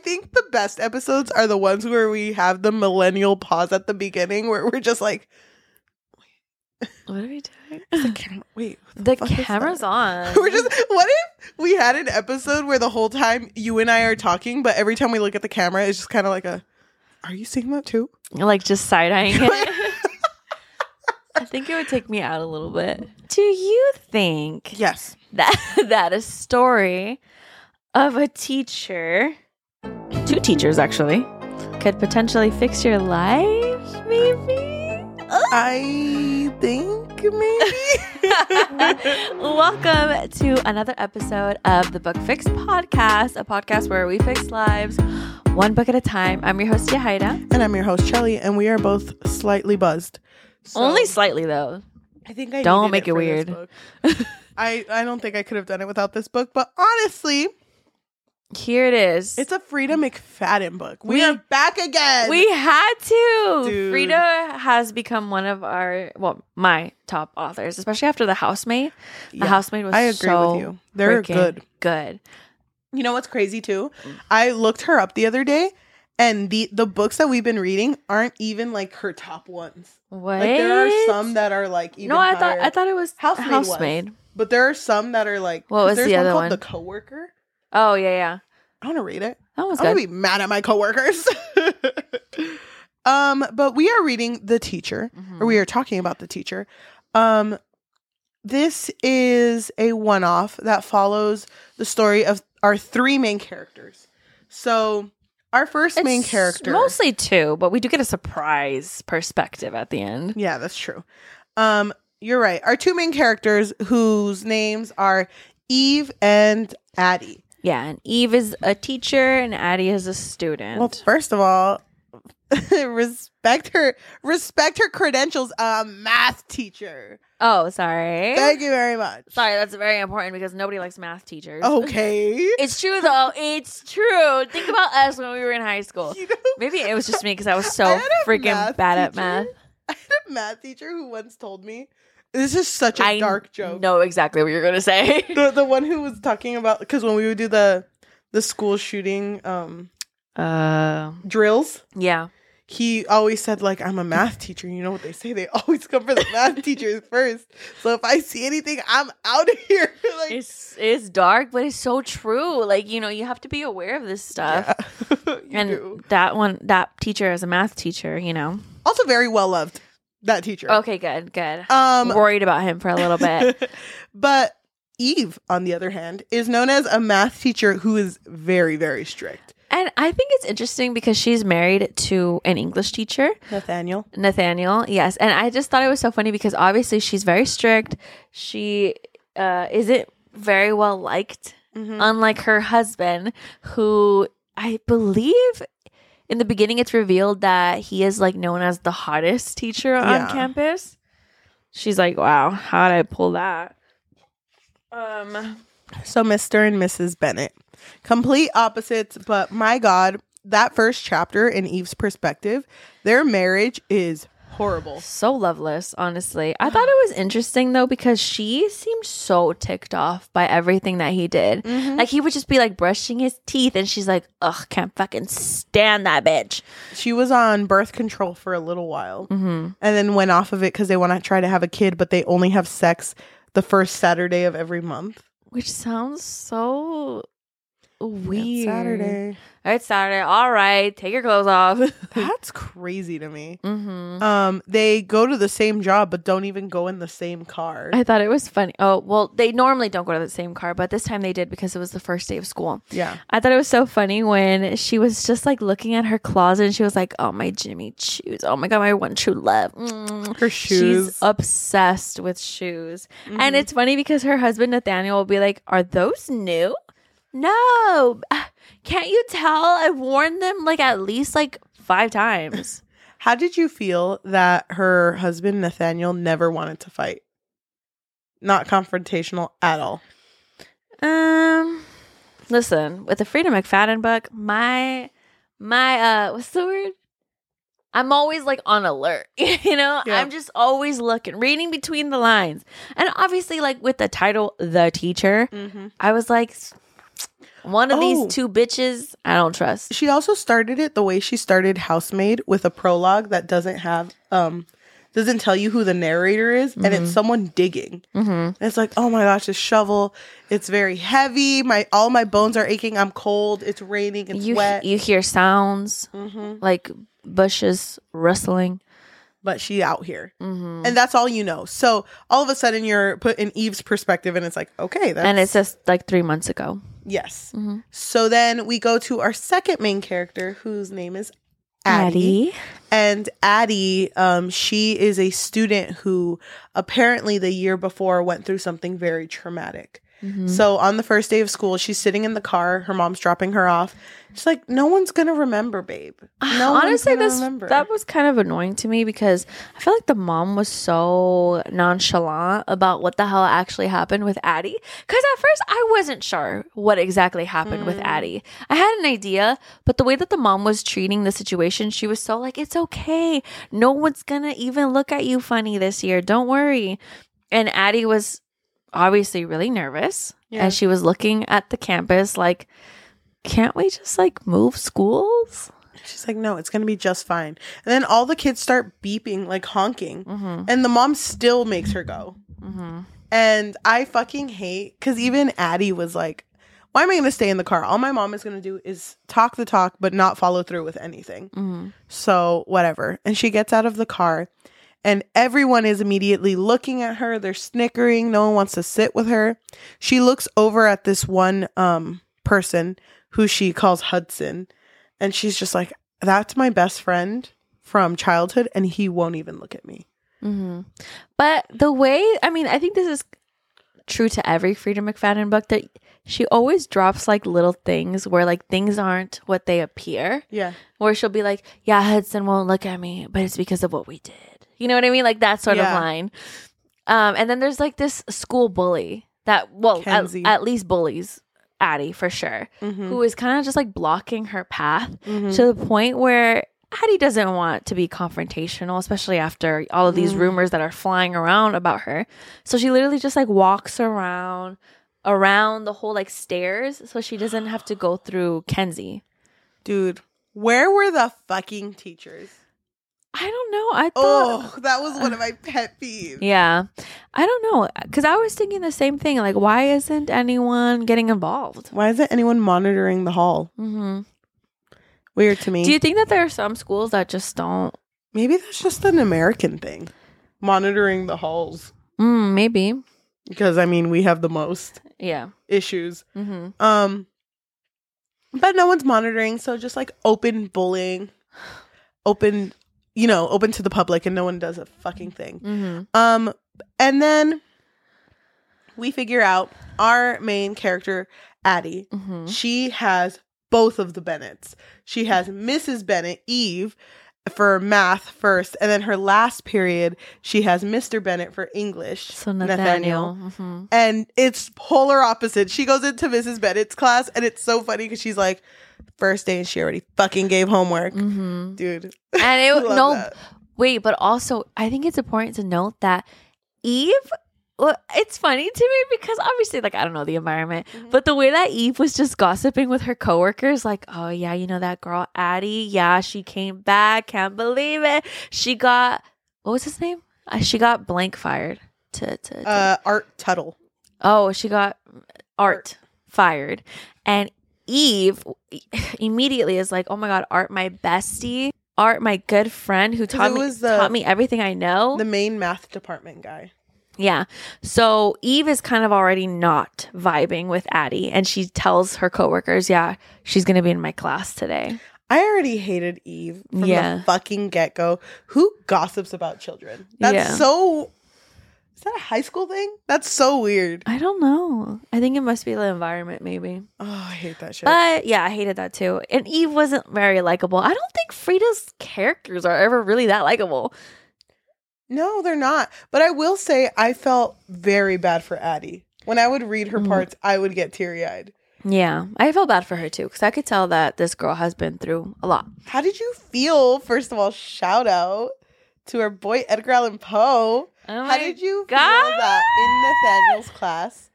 think the best episodes are the ones where we have the millennial pause at the beginning where we're just like, what are we doing? the camera. Wait, the camera's on. We're just. What if we had an episode where the whole time you and I are talking, but every time we look at the camera, it's just kind of like a. Are you seeing that too? Like just side eyeing it. I think it would take me out a little bit. Do you think? Yes. That a story of a teacher, 2 teachers actually, could potentially fix your life? Maybe. I think maybe. Welcome to another episode of the Book Fix Podcast, a podcast where we fix lives one book at a time. I'm your host, Yahaira. And I'm your host, Shelly, and we are both slightly buzzed. So Only slightly, though. I think I don't needed make it for weird. this book. I don't think I could have done it without this book, but honestly, here it is. it's a Frida McFadden book. We are back again. We had to. Dude. Frida has become one of my top authors, especially after The Housemaid. The Housemaid was I agree so with you. They're good. You know what's crazy too? I looked her up the other day, and the books that we've been reading aren't even like her top ones. What? Like there are some that are like even I higher. thought it was Housemaid. Was. But there are some that are like what was there's the one other called one? The Coworker. Oh yeah. I want to read it. That was I'm good. gonna be mad at my coworkers. But we are reading The Teacher, or we are talking about The Teacher. This is a one-off that follows the story of our 3 main characters. So our first main character, mostly 2, but we do get a surprise perspective at the end. Yeah, that's true. You're right. Our 2 main characters, whose names are Eve and Addie. Yeah, and Eve is a teacher and Addie is a student. Well, first of all, respect her credentials. Math teacher. Oh, sorry. Thank you very much. Sorry, that's very important because nobody likes math teachers. Okay. It's true, though. It's true. Think about us when we were in high school. You know, Maybe it was just me because I was I so had a freaking math bad at teacher. math. I had a math teacher who once told me, this is such a dark joke. I know exactly what you're going to say. The one who was talking about, because when we would do the school shooting drills, Yeah. he always said, like, I'm a math teacher. You know what they say? They always come for the math teachers first. So if I see anything, I'm out of here. Like, It's dark, but it's so true. Like, you have to be aware of this stuff. yeah, And do. that teacher is a math teacher, Also very well loved, that teacher. Okay, good. Worried about him for a little bit. But Eve, on the other hand, is known as a math teacher who is very, very strict. And I think it's interesting because she's married to an English teacher. Nathaniel, yes. And I just thought it was so funny because obviously she's very strict. She isn't very well liked, unlike her husband, who I believe in the beginning it's revealed that he is like known as the hottest teacher on campus. She's like, wow, how did I pull that? So Mr. and Mrs. Bennett. Complete opposites, but my God, that first chapter in Eve's perspective, their marriage is horrible. So loveless, honestly. I thought it was interesting, though, because she seemed so ticked off by everything that he did. Like, he would just be, like, brushing his teeth, and she's like, ugh, can't fucking stand that bitch. She was on birth control for a little while, and then went off of it because they want to try to have a kid, but they only have sex the first Saturday of every month. Which sounds so weird. It's Saturday. All right. Take your clothes off. That's crazy to me. They go to the same job, but don't even go in the same car. I thought it was funny. Oh, well, they normally don't go to the same car, but this time they did because it was the first day of school. Yeah. I thought it was so funny when she was just like looking at her closet and she was like, oh, my Jimmy shoes. Oh my God, my one true love. Her shoes. She's obsessed with shoes. And it's funny because her husband, Nathaniel, will be like, are those new? No. Can't you tell? I've worn them like at least like 5 times. How did you feel that her husband, Nathaniel, never wanted to fight? Not confrontational at all. Listen, with the Frida McFadden book, my what's the word? I'm always like on alert, Yeah. I'm just always looking, reading between the lines. And obviously like with the title, The Teacher, I was like, one of these two bitches I don't trust. She also started it the way she started Housemaid, with a prologue that doesn't have doesn't tell you who the narrator is, and it's someone digging. And it's like, oh my gosh, this shovel, it's very heavy. All my bones are aching. I'm cold. It's raining. It's wet. You hear sounds like bushes rustling. But she out here. And that's all you know. So all of a sudden you're put in Eve's perspective, and it's like, okay. And it's just like 3 months ago. Yes. So then we go to our second main character, whose name is Addie. And Addie, she is a student who apparently the year before went through something very traumatic. So on the first day of school, she's sitting in the car. Her mom's dropping her off. She's like, no one's going to remember, babe. Honestly, that was kind of annoying to me because I feel like the mom was so nonchalant about what the hell actually happened with Addie. Because at first, I wasn't sure what exactly happened with Addie. I had an idea, but the way that the mom was treating the situation, she was so like, it's okay. No one's going to even look at you funny this year. Don't worry. And Addie was obviously really nervous. And she was looking at the campus like, can't we just like move schools? She's like, no, it's gonna be just fine. And then all the kids start beeping, like honking, and the mom still makes her go. And I fucking hate, because even Addie was like, why am I gonna stay in the car? All my mom is gonna do is talk the talk but not follow through with anything. So whatever. And she gets out of the car, and everyone is immediately looking at her. They're snickering. No one wants to sit with her. She looks over at this one person who she calls Hudson. And she's just like, that's my best friend from childhood, and he won't even look at me. But the way, I mean, I think this is true to every Freida McFadden book, that she always drops like little things where like things aren't what they appear. Yeah. Where she'll be like, yeah, Hudson won't look at me, but it's because of what we did. You know what I mean? Like that sort of line. And then there's like this school bully that, well, at least bullies Addie for sure, who is kind of just like blocking her path to the point where Addie doesn't want to be confrontational, especially after all of these rumors that are flying around about her. So she literally just like walks around the whole like stairs so she doesn't have to go through Kenzie. Dude, where were the fucking teachers? I don't know. I thought that was one of my pet peeves. Yeah. I don't know. Because I was thinking the same thing. Like, why isn't anyone getting involved? Why isn't anyone monitoring the hall? Weird to me. Do you think that there are some schools that just don't? Maybe that's just an American thing. Monitoring the halls. Maybe. Because, I mean, we have the most issues. But no one's monitoring. So just like open bullying. Open to the public, and no one does a fucking thing. And then we figure out our main character, Addie. She has both of the Bennets. She has Mrs. Bennet, Eve, for math first, and then her last period, she has Mr. Bennet for English. So Nathaniel. And it's polar opposite. She goes into Mrs. Bennet's class, and it's so funny because she's like, first day and she already fucking gave homework. Dude. And but also I think it's important to note that Eve, well, it's funny to me because obviously, like, I don't know the environment, but the way that Eve was just gossiping with her coworkers, like, oh yeah, you know that girl Addie, yeah, she came back, can't believe it. She got, what was his name? She got blank fired to Art Tuttle. Oh, she got Art fired. And Eve immediately is like, oh my God, Art, my bestie. Art, my good friend who taught me everything I know. The main math department guy. Yeah. So Eve is kind of already not vibing with Addie. And she tells her coworkers, yeah, she's going to be in my class today. I already hated Eve from the fucking get-go. Who gossips about children? That's so... Is that a high school thing? That's so weird. I don't know. I think it must be the environment, maybe. Oh, I hate that shit. But yeah, I hated that too. And Eve wasn't very likable. I don't think Freida's characters are ever really that likable. No, they're not. But I will say I felt very bad for Addie. When I would read her parts, I would get teary-eyed. Yeah, I felt bad for her too because I could tell that this girl has been through a lot. How did you feel? First of all, shout out to our boy Edgar Allan Poe. Oh how did you feel that in Nathaniel's class,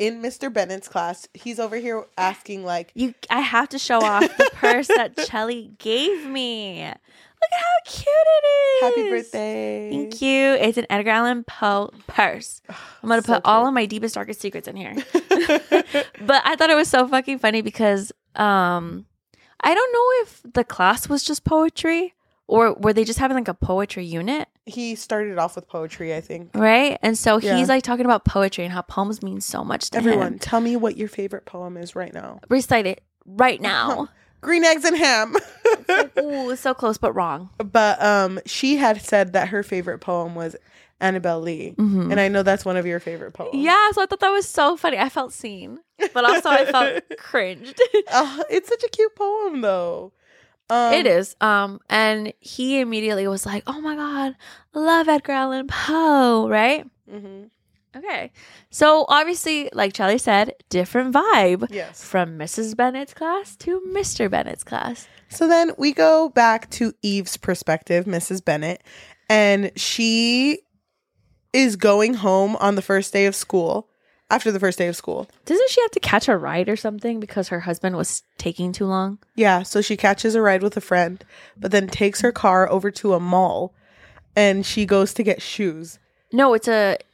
in Mr. Bennett's class, he's over here asking like, I have to show off the purse that Chelly gave me. Look at how cute it is. Happy birthday. Thank you. It's an Edgar Allan Poe purse. I'm going to put all of my deepest, darkest secrets in here. But I thought it was so fucking funny because I don't know if the class was just poetry or were they just having like a poetry unit? He started off with poetry, I think. Right? And so he's like talking about poetry and how poems mean so much to Everyone, him. tell me what your favorite poem is right now. Recite it right now. Green eggs and ham. Ooh, so close but wrong. But she had said that her favorite poem was Annabelle Lee. Mm-hmm. And I know that's one of your favorite poems. Yeah, so I thought that was so funny. I felt seen, but also I felt cringed. It's such a cute poem though. It is. And he immediately was like, oh my God, love Edgar Allan Poe, right? Mm-hmm. Okay. So obviously, like Charlie said, different vibe. Yes. From Mrs. Bennett's class to Mr. Bennett's class. So then we go back to Eve's perspective, Mrs. Bennett, and she is going home on the first day of school. After the first day of school. Doesn't she have to catch a ride or something because her husband was taking too long? Yeah, so she catches a ride with a friend, but then takes her car over to a mall, and she goes to get shoes. No, is it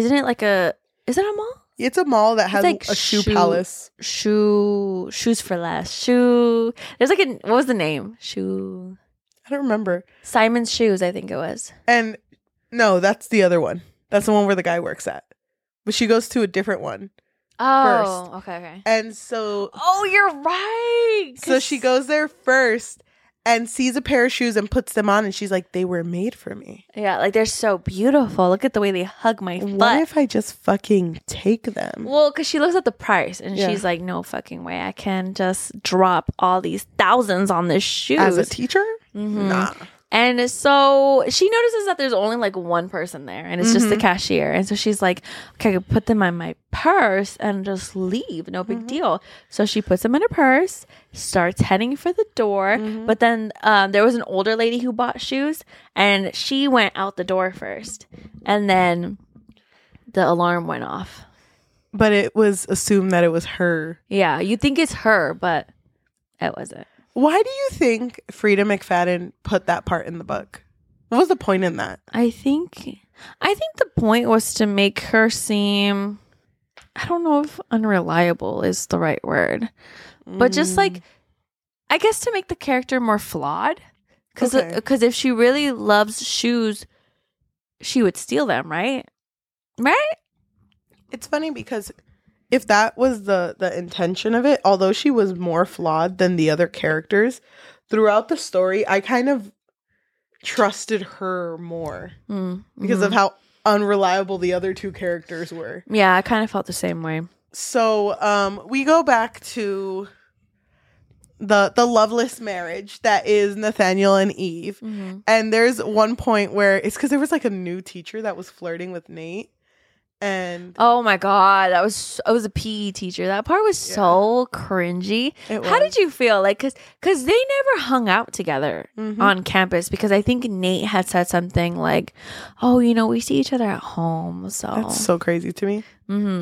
a mall? It's a mall that has like a shoe palace. Shoes for less. There's like what was the name? I don't remember. Simon's Shoes, I think it was. And no, that's the other one. That's the one where the guy works at. But she goes to a different one first. Okay. And so... Oh, you're right! So she goes there first and sees a pair of shoes and puts them on. And she's like, they were made for me. Yeah, like they're so beautiful. Look at the way they hug my foot. What if I just fucking take them? Well, because she looks at the price and she's like, no fucking way. I can just drop all these thousands on this shoe. As a teacher? Mm-hmm. Nah. And so she notices that there's only like one person there and it's just the cashier. And so she's like, okay, I can put them in my purse and just leave. No big deal. So she puts them in her purse, starts heading for the door. But then there was an older lady who bought shoes and she went out the door first. And then the alarm went off. But it was assumed that it was her. Yeah, you think it's her, but it wasn't. Why do you think Frida McFadden put that part in the book? What was the point in that? I think the point was to make her seem, I don't know if unreliable is the right word, but just like, I guess to make the character more flawed. Because if she really loves shoes, she would steal them, right? Right? It's funny because if that was the intention of it, although she was more flawed than the other characters, throughout the story, I kind of trusted her more because of how unreliable the other two characters were. Yeah, I kind of felt the same way. So we go back to the loveless marriage that is Nathaniel and Eve. And there's one point where it's because there was like a new teacher that was flirting with Nate. And oh my God, I was a PE teacher. That part was so cringy. How did you feel? Like, cause they never hung out together on campus because I think Nate had said something like, "Oh, we see each other at home." So that's so crazy to me.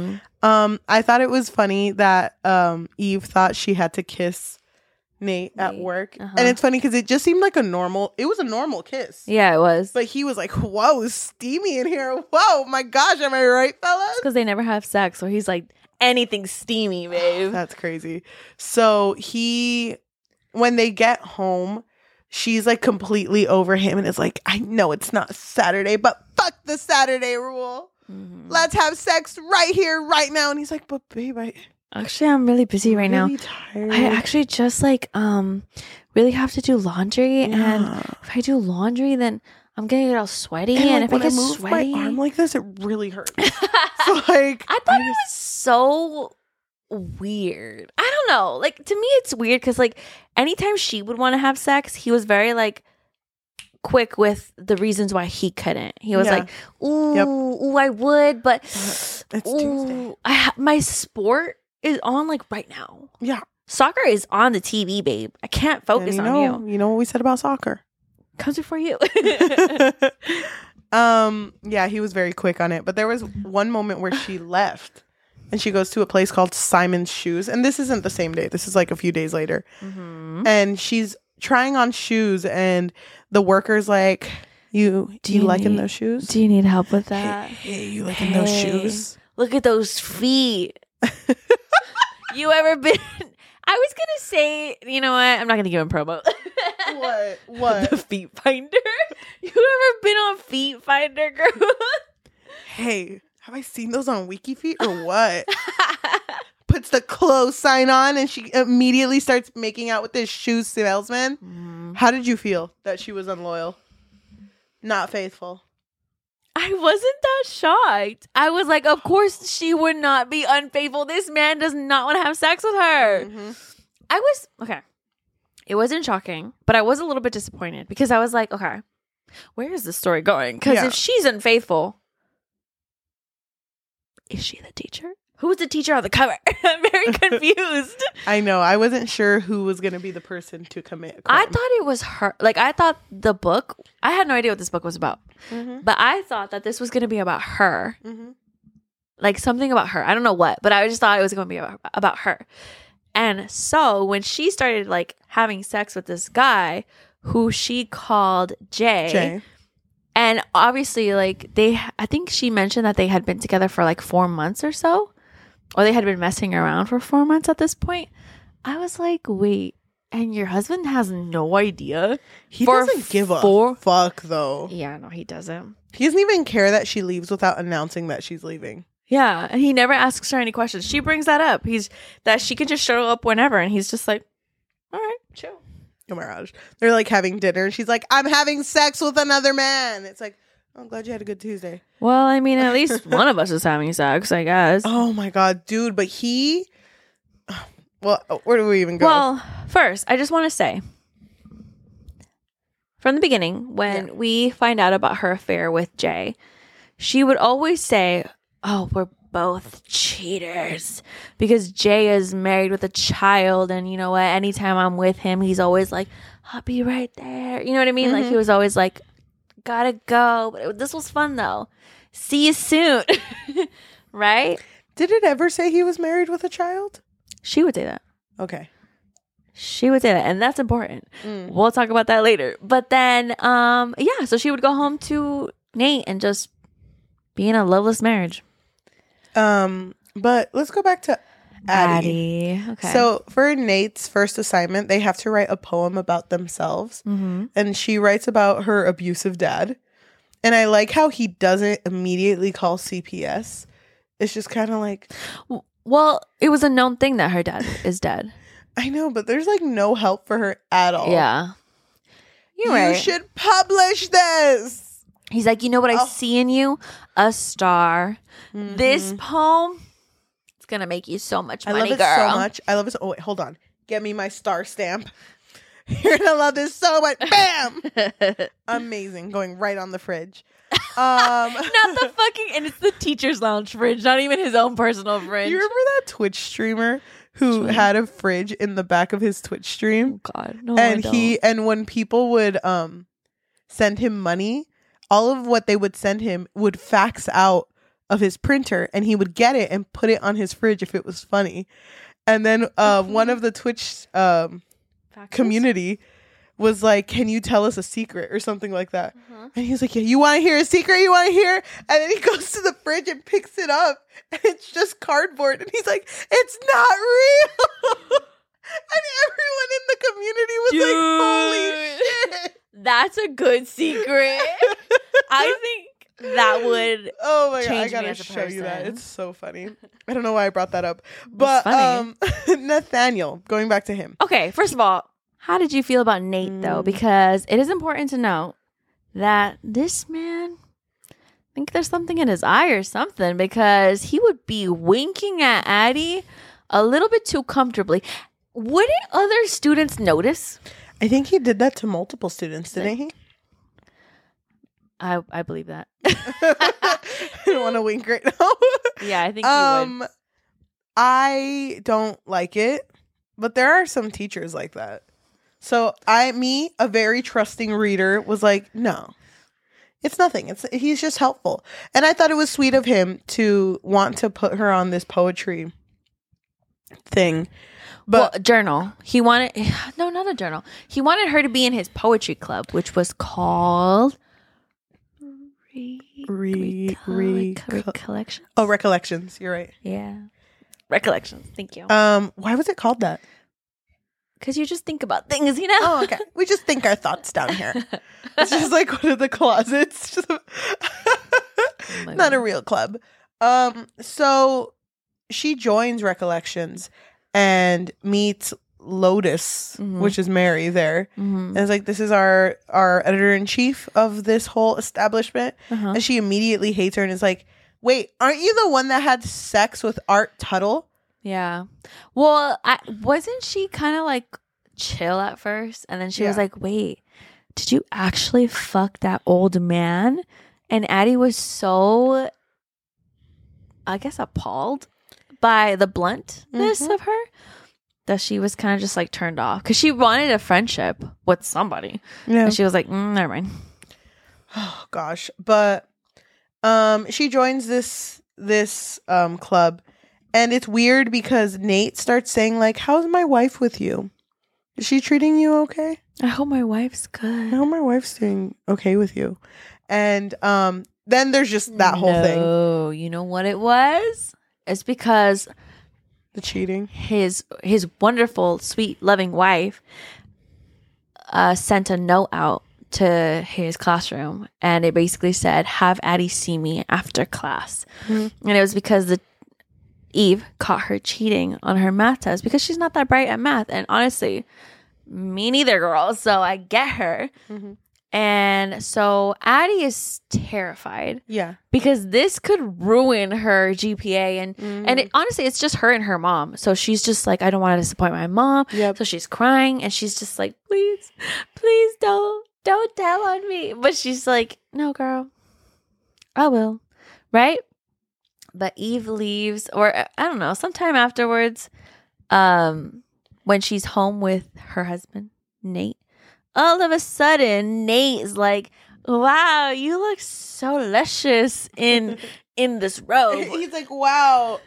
I thought it was funny that Eve thought she had to kiss Nate at work. And it's funny because it just seemed like it was a normal kiss. Yeah, it was. But he was like, whoa, steamy in here. Whoa, my gosh, am I right, fellas? Because they never have sex. So he's like, anything steamy, babe. That's crazy. So when they get home, she's like completely over him and is like, I know it's not Saturday, but fuck the Saturday rule. Let's have sex right here, right now. And he's like, but babe, Actually, I'm really busy right now. Tired. I actually just really have to do laundry, and if I do laundry, then I'm gonna get all sweaty, and if I get sweaty, my arm like this, it really hurts. So like, I thought it was so weird. I don't know. Like to me, it's weird because like anytime she would want to have sex, he was very like quick with the reasons why he couldn't. He was like, "Ooh, I would, but it's Tuesday. My sport is on like right now. Yeah. Soccer is on the TV, babe. I can't focus on you. You know what we said about soccer? Comes before you. Yeah, he was very quick on it. But there was one moment where she left and she goes to a place called Simon's Shoes. And this isn't the same day. This is like a few days later. Mm-hmm. And she's trying on shoes, and the worker's like, do you liking those shoes? Do you need help with that? Hey, you liking those shoes? Look at those feet. You ever been... I was going to say, you know what? I'm not going to give him promo. What? The Feet Finder. You ever been on Feet Finder, girl? Hey, have I seen those on WikiFeet or what? Puts the clothes sign on and she immediately starts making out with this shoe salesman. Mm. How did you feel that she was unloyal? Not faithful. I wasn't that shocked. I was like, of course she would not be unfaithful. This man does not want to have sex with her. Mm-hmm. Okay. It wasn't shocking, but I was a little bit disappointed because I was like, okay, where is this story going? Because if she's unfaithful, is she the teacher? Who's the teacher on the cover? I'm very confused. I know. I wasn't sure who was going to be the person to commit a crime. I thought it was her. Like, I thought the book, I had no idea what this book was about. Mm-hmm. But I thought that this was going to be about her. Mm-hmm. Like, something about her. I don't know what, but I just thought it was going to be about her. And so when she started, like, having sex with this guy who she called Jay. And obviously, like, I think she mentioned that they had been together for, like, 4 months or so. Or they had been messing around for 4 months at this point. I was like, wait, and your husband has no idea? He doesn't give a fuck, though. Yeah, no, he doesn't. He doesn't even care that she leaves without announcing that she's leaving. Yeah, and he never asks her any questions. She brings that up. That she can just show up whenever, and he's just like, all right, chill. Oh my gosh. They're like having dinner, and she's like, I'm having sex with another man. It's like, I'm glad you had a good Tuesday. Well, I mean, at least one of us is having sex, I guess. Oh my God, dude. But well, where do we even go? Well, first, I just want to say, from the beginning, when we find out about her affair with Jay, she would always say, oh, we're both cheaters. Because Jay is married with a child, and you know what? Anytime I'm with him, he's always like, I'll be right there. You know what I mean? Mm-hmm. Like, he was always like, gotta go. But this was fun, though. See you soon. Right? Did it ever say he was married with a child? She would say that. Okay. She would say that, and that's important. We'll talk about that later. But then, so she would go home to Nate and just be in a loveless marriage. But let's go back to Addie. Okay. So for Nate's first assignment, they have to write a poem about themselves. Mm-hmm. And she writes about her abusive dad. And I like how he doesn't immediately call CPS. It's just kind of like... Well, it was a known thing that her dad is dead. I know, but there's like no help for her at all. Yeah. You're right. You should publish this. He's like, you know what I see in you? A star. Mm-hmm. This poem, it's going to make you so much money, girl. I love it so much. I love it. Oh, wait, hold on. Get me my star stamp. You're going to love this so much. Bam! Amazing. Going right on the fridge. Not the fucking... And it's the teacher's lounge fridge, not even his own personal fridge. You remember that Twitch streamer who had a fridge in the back of his Twitch stream? Oh, God. No, and and when people would send him money, all of what they would send him would fax out of his printer, and he would get it and put it on his fridge if it was funny. And then one of the Twitch community was like, can you tell us a secret or something like that? And he's like, yeah, you want to hear a secret? You want to hear? And then he goes to the fridge and picks it up, and it's just cardboard. And he's like, it's not real. And everyone in the community was like, holy shit. That's a good secret. I think that would my God, I gotta show you that. It's so funny. I don't know why I brought that up. But Nathaniel, going back to him. Okay, first of all, how did you feel about Nate, though? Because it is important to note that this man, I think there's something in his eye or something, because he would be winking at Addie a little bit too comfortably. Wouldn't other students notice? I think he did that to multiple students, didn't he? I believe that. I don't want to wink right now. Yeah, I think he would. I don't like it, but there are some teachers like that. So a very trusting reader was like, no, It's nothing. He's just helpful. And I thought it was sweet of him to want to put her on this poetry thing. But journal. He wanted no, not a journal. He wanted her to be in his poetry club, which was called Recollections. Oh, Recollections. You're right. Yeah. Recollections. Thank you. Why was it called that? Because you just think about things, you know? Oh, okay. We just think our thoughts down here. It's just like one of the closets. Not a real club. So she joins Recollections and meets Lotus, which is Mary there. And it's like, this is our editor-in-chief of this whole establishment. And she immediately hates her and is like, wait, aren't you the one that had sex with Art Tuttle? Yeah. Well, wasn't she kind of like chill at first? And then she was like, wait, did you actually fuck that old man? And Addie was so, I guess, appalled by the bluntness of her that she was kind of just like turned off. Because she wanted a friendship with somebody. Yeah. And she was like, never mind. Oh, gosh. But she joins this club. And it's weird because Nate starts saying, like, how's my wife with you? Is she treating you okay? I hope my wife's good. I hope my wife's doing okay with you. And then there's just that whole thing. Oh, you know what it was? It's because the cheating. His wonderful, sweet, loving wife sent a note out to his classroom. And it basically said, have Addie see me after class. And it was because Eve caught her cheating on her math test because she's not that bright at math. And honestly, me neither, girl. So I get her. And so Addie is terrified. Yeah. Because this could ruin her GPA. And honestly, it's just her and her mom. So she's just like, I don't want to disappoint my mom. Yep. So she's crying and she's just like, please don't tell on me. But she's like, no, girl, I will. Right? But Eve leaves, or I don't know, sometime afterwards, when she's home with her husband, Nate, all of a sudden, Nate is like, wow, you look so luscious in this robe. He's like, wow.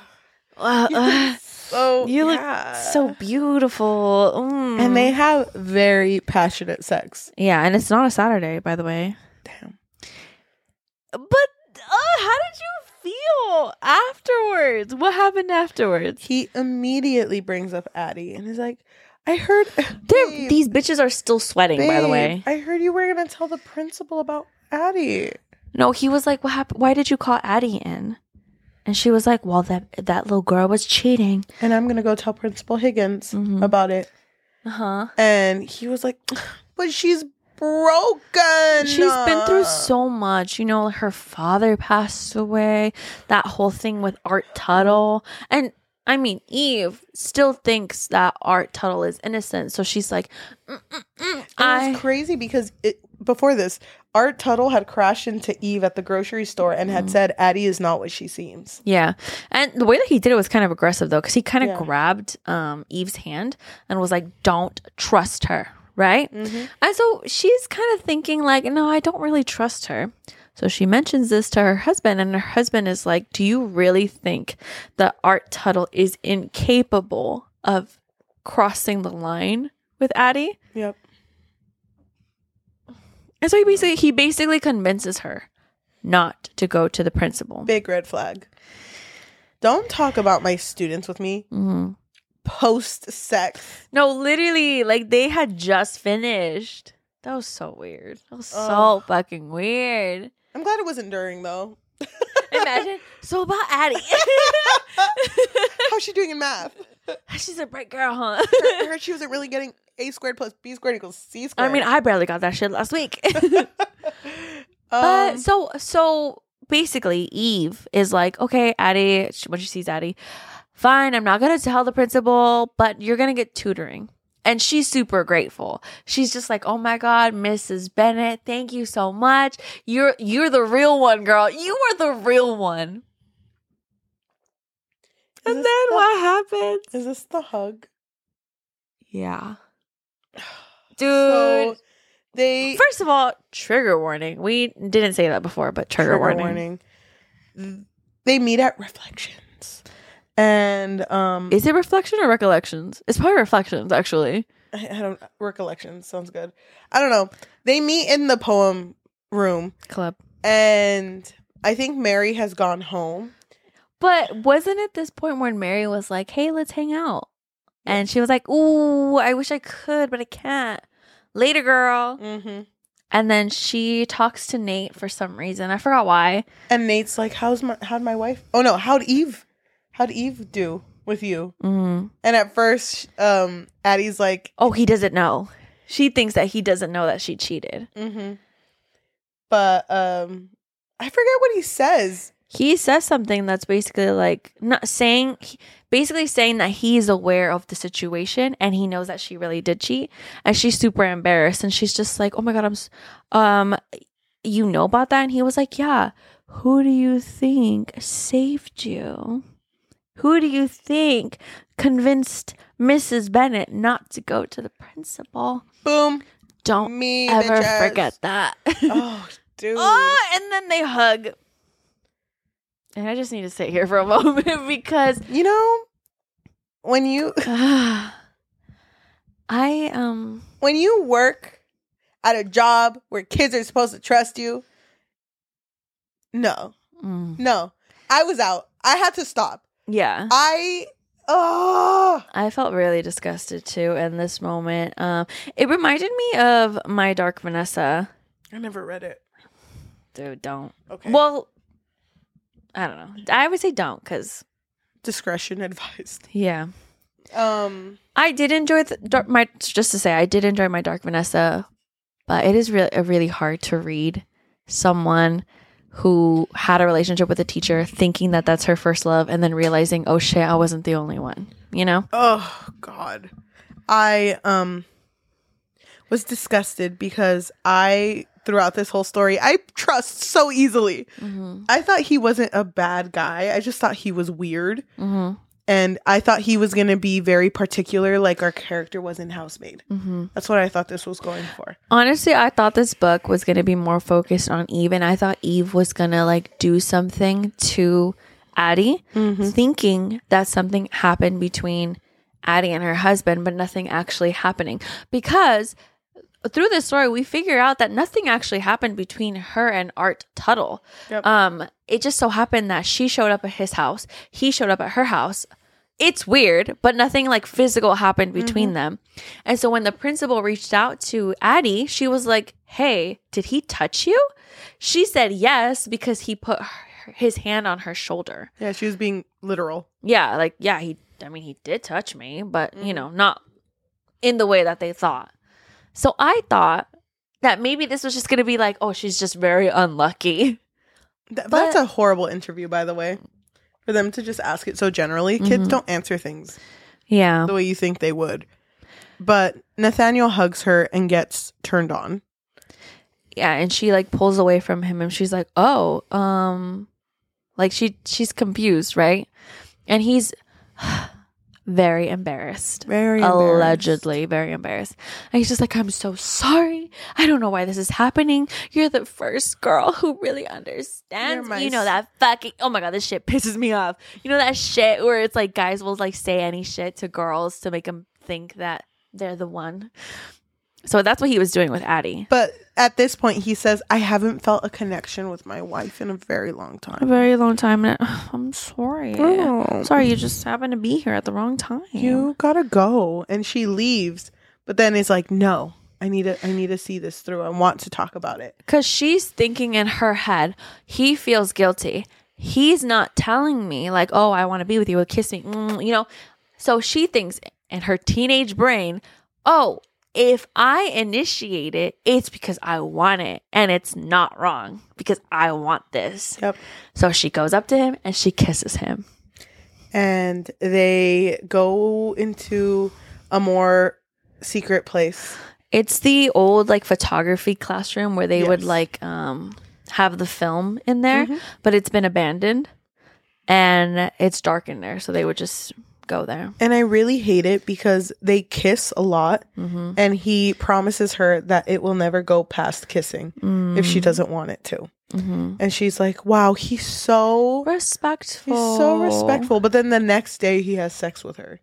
You look so beautiful. And they have very passionate sex. Yeah, and it's not a Saturday, by the way. Damn. But how did you feel afterwards? What happened afterwards? He immediately brings up Addie and is like, I heard these bitches are still sweating, by the way. I heard you were gonna tell the principal about Addie. No, he was like, what happened? Why did you call Addie in? And she was like, well, that little girl was cheating. And I'm gonna go tell Principal Higgins about it. And he was like, but she's broken. She's been through so much. You know, her father passed away. That whole thing with Art Tuttle. And I mean, Eve still thinks that Art Tuttle is innocent. So she's like, It was crazy because before this, Art Tuttle had crashed into Eve at the grocery store and had said, Addie is not what she seems. Yeah. And the way that he did it was kind of aggressive, though, because he kind of grabbed Eve's hand and was like, don't trust her. Right? And so she's kind of thinking like, no, I don't really trust her. So she mentions this to her husband, and her husband is like, do you really think that Art Tuttle is incapable of crossing the line with Addie? Yep. And so he basically convinces her not to go to the principal. Big red flag. Don't talk about my students with me. Post-sex. No, literally, like they had just finished. That was so weird. That was so fucking weird. I'm glad it wasn't during, though. Imagine. So about Addie. How's she doing in math? She's a bright girl, huh? I heard she wasn't really getting A squared plus B squared equals C squared. I mean, I barely got that shit last week. But so basically, Eve is like, okay, Addie, when she sees Addie, fine, I'm not going to tell the principal, but you're going to get tutoring. And she's super grateful. She's just like, oh my God, Mrs. Bennett, thank you so much. You're the real one, girl. You are the real one. And then what happens? Is this the hug? Yeah. Dude. So First of all, trigger warning. We didn't say that before, but trigger warning. They meet at Reflections. And is it Reflection or Recollections? It's probably Reflections, actually. I don't Recollections sounds good. I don't know. They meet in the poem room club. And I think Mary has gone home. But wasn't it this point when Mary was like, "Hey, let's hang out." And she was like, "Ooh, I wish I could, but I can't. Later, girl." Mm-hmm. And then she talks to Nate for some reason. I forgot why. And Nate's like, how'd my wife? Oh no, how'd Eve do with you? Mm-hmm. And at first, Addie's like, oh, he doesn't know. She thinks that he doesn't know that she cheated. Mm-hmm. But I forget what he says. He says something that's basically like basically saying that he's aware of the situation and he knows that she really did cheat, and she's super embarrassed, and she's just like, "Oh my god, you know about that?" And he was like, "Yeah. Who do you think saved you? Who do you think convinced Mrs. Bennett not to go to the principal?" Boom. Don't ever forget that. Oh, dude. Oh, and then they hug. And I just need to sit here for a moment because when you when you work at a job where kids are supposed to trust you, no, I was out. I had to stop. Yeah, I felt really disgusted too in this moment. It reminded me of My Dark Vanessa. I never read it. Dude, don't. Okay. Well, I don't know. I would say don't, because discretion advised. Yeah. I did enjoy I did enjoy My Dark Vanessa, but it is really hard to read someone who had a relationship with a teacher thinking that that's her first love and then realizing, oh shit, I wasn't the only one, Oh god. I was disgusted because throughout this whole story, I trust so easily. Mm-hmm. I thought he wasn't a bad guy. I just thought he was weird. Mm-hmm. And I thought he was going to be very particular, like our character was in Housemaid. Mm-hmm. That's what I thought this was going for. Honestly, I thought this book was going to be more focused on Eve. And I thought Eve was going to do something to Addie, thinking that something happened between Addie and her husband, but nothing actually happening. Because through this story, we figure out that nothing actually happened between her and Art Tuttle. Yep. It just so happened that she showed up at his house. He showed up at her house. It's weird, but nothing physical happened between them. And so when the principal reached out to Addie, she was like, "Hey, did he touch you?" She said yes, because he put his hand on her shoulder. Yeah, she was being literal. Yeah, he did touch me, but, not in the way that they thought. So I thought that maybe this was just going to be oh, she's just very unlucky. That's a horrible interview, by the way. For them to just ask it so generally. Kids don't answer things the way you think they would. But Nathaniel hugs her and gets turned on. Yeah, and she pulls away from him and she's like, "Oh, she's confused, right?" And he's very embarrassed. Allegedly very embarrassed. And he's just like, "I'm so sorry. I don't know why this is happening. You're the first girl who really understands." That fucking, oh my god, this shit pisses me off. That shit where it's guys will say any shit to girls to make them think that they're the one. So that's what he was doing with Addie. But at this point, he says, "I haven't felt a connection with my wife in a very long time." A very long time. And I'm sorry. Oh. Sorry, you just happened to be here at the wrong time. You gotta go. And she leaves. But then it's like, no, I need to see this through. I want to talk about it. Because she's thinking in her head, he feels guilty. He's not telling me oh, I want to be with you, kiss me, So she thinks in her teenage brain, oh, if I initiate it, it's because I want it. And it's not wrong because I want this. Yep. So she goes up to him and she kisses him. And they go into a more secret place. It's the old photography classroom where they would have the film in there, but it's been abandoned. And it's dark in there. So they would just go there. And I really hate it because they kiss a lot, and he promises her that it will never go past kissing if she doesn't want it to. And she's like, wow, he's so respectful. He's so respectful. But then the next day he has sex with her.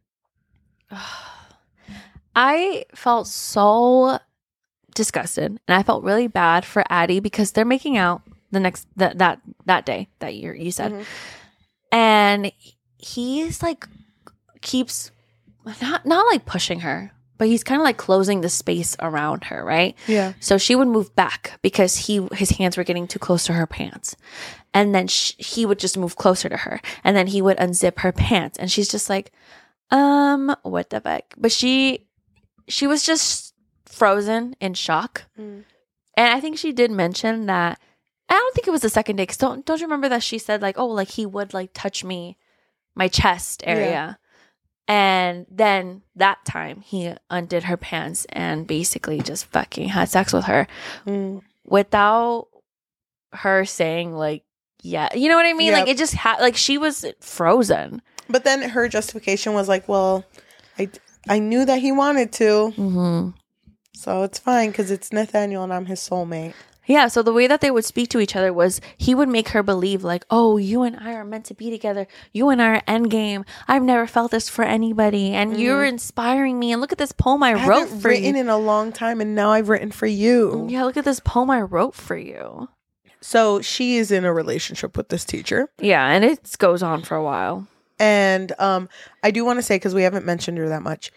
I felt so disgusted, and I felt really bad for Addie because they're making out the next that day that you said. And he's like keeps not like pushing her, but he's kind of like closing the space around her, right? Yeah. So she would move back because his hands were getting too close to her pants. And then he would just move closer to her. And then he would unzip her pants. And she's just like, what the fuck? But she was just frozen in shock. And I think she did mention that, I don't think it was the second day, because don't you remember that she said like, oh, like he would like touch my chest area. Yeah. And then that time he undid her pants and basically just fucking had sex with her without her saying like, yeah, you know what I mean? Yep. Like it just like she was frozen. But then her justification was like, well, I knew that he wanted to. So it's fine because it's Nathaniel and I'm his soulmate. Yeah, so the way that they would speak to each other was he would make her believe like, oh, you and I are meant to be together. You and I are endgame. I've never felt this for anybody. And you're inspiring me. And look at this poem I wrote for you. Written in a long time and now I've written for you. Yeah, look at this poem I wrote for you. So she is in a relationship with this teacher. Yeah, and it goes on for a while. And I do want to say, because we haven't mentioned her that much,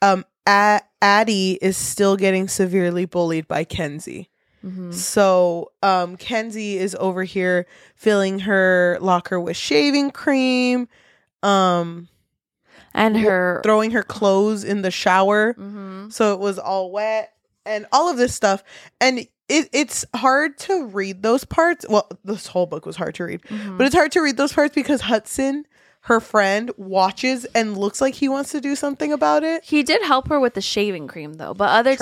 Addie is still getting severely bullied by Kenzie. So Kenzie is over here filling her locker with shaving cream, and her throwing her clothes in the shower, so it was all wet and all of this stuff. And it's hard to read those parts. Well, this whole book was hard to read, but it's hard to read those parts because Hudson, her friend, watches and looks like he wants to do something about it. He did help her with the shaving cream though, but other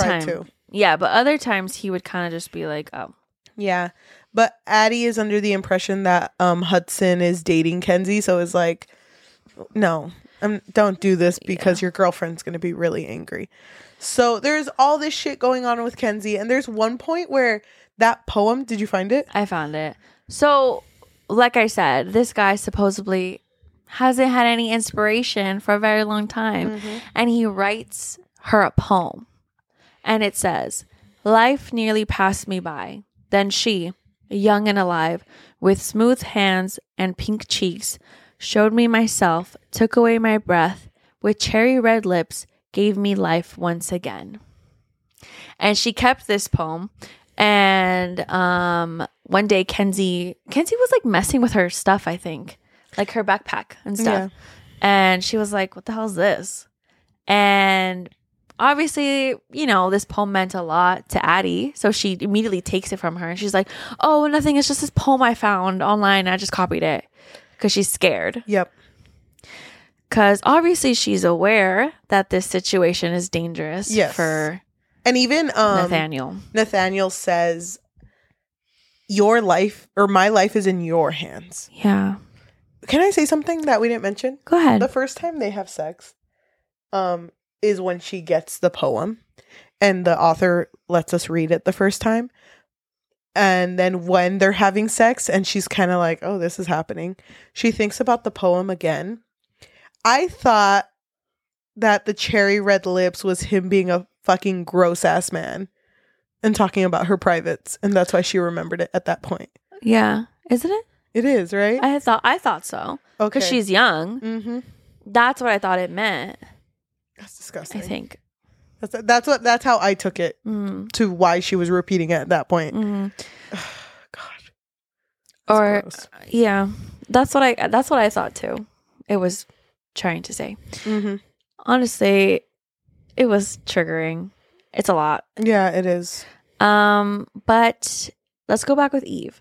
times he would kind of just be like, oh. Yeah. But Addie is under the impression that Hudson is dating Kenzie, so it's like, no, don't do this because your girlfriend's going to be really angry. So there's all this shit going on with Kenzie, and there's one point where that poem, did you find it? I found it. So, like I said, this guy supposedly hasn't had any inspiration for a very long time, and he writes her a poem. And it says, life nearly passed me by. Then she, young and alive, with smooth hands and pink cheeks, showed me myself, took away my breath, with cherry red lips, gave me life once again. And she kept this poem. And one day Kenzie was like messing with her stuff, I think. Like her backpack and stuff. Yeah. And she was like, what the hell is this? And obviously, you know, this poem meant a lot to Addie. So she immediately takes it from her. And she's like, oh, nothing. It's just this poem I found online. I just copied it. Because she's scared. Yep. Because obviously she's aware that this situation is dangerous for and even Nathaniel. Nathaniel says, your life or my life is in your hands. Yeah. Can I say something that we didn't mention? Go ahead. The first time they have sex is when she gets the poem and the author lets us read it the first time. And then when they're having sex and she's kind of like, oh, this is happening, she thinks about the poem again. I thought that the cherry red lips was him being a fucking gross ass man and talking about her privates. And that's why she remembered it at that point. Yeah. Isn't it? It is, right? I thought so. Okay. Because she's young. That's what I thought it meant. That's disgusting. I think. That's how I took it to why she was repeating it at that point. God. Or gross. Yeah. That's what I thought too. It was trying to say. Honestly, it was triggering. It's a lot. Yeah, it is. But let's go back with Eve.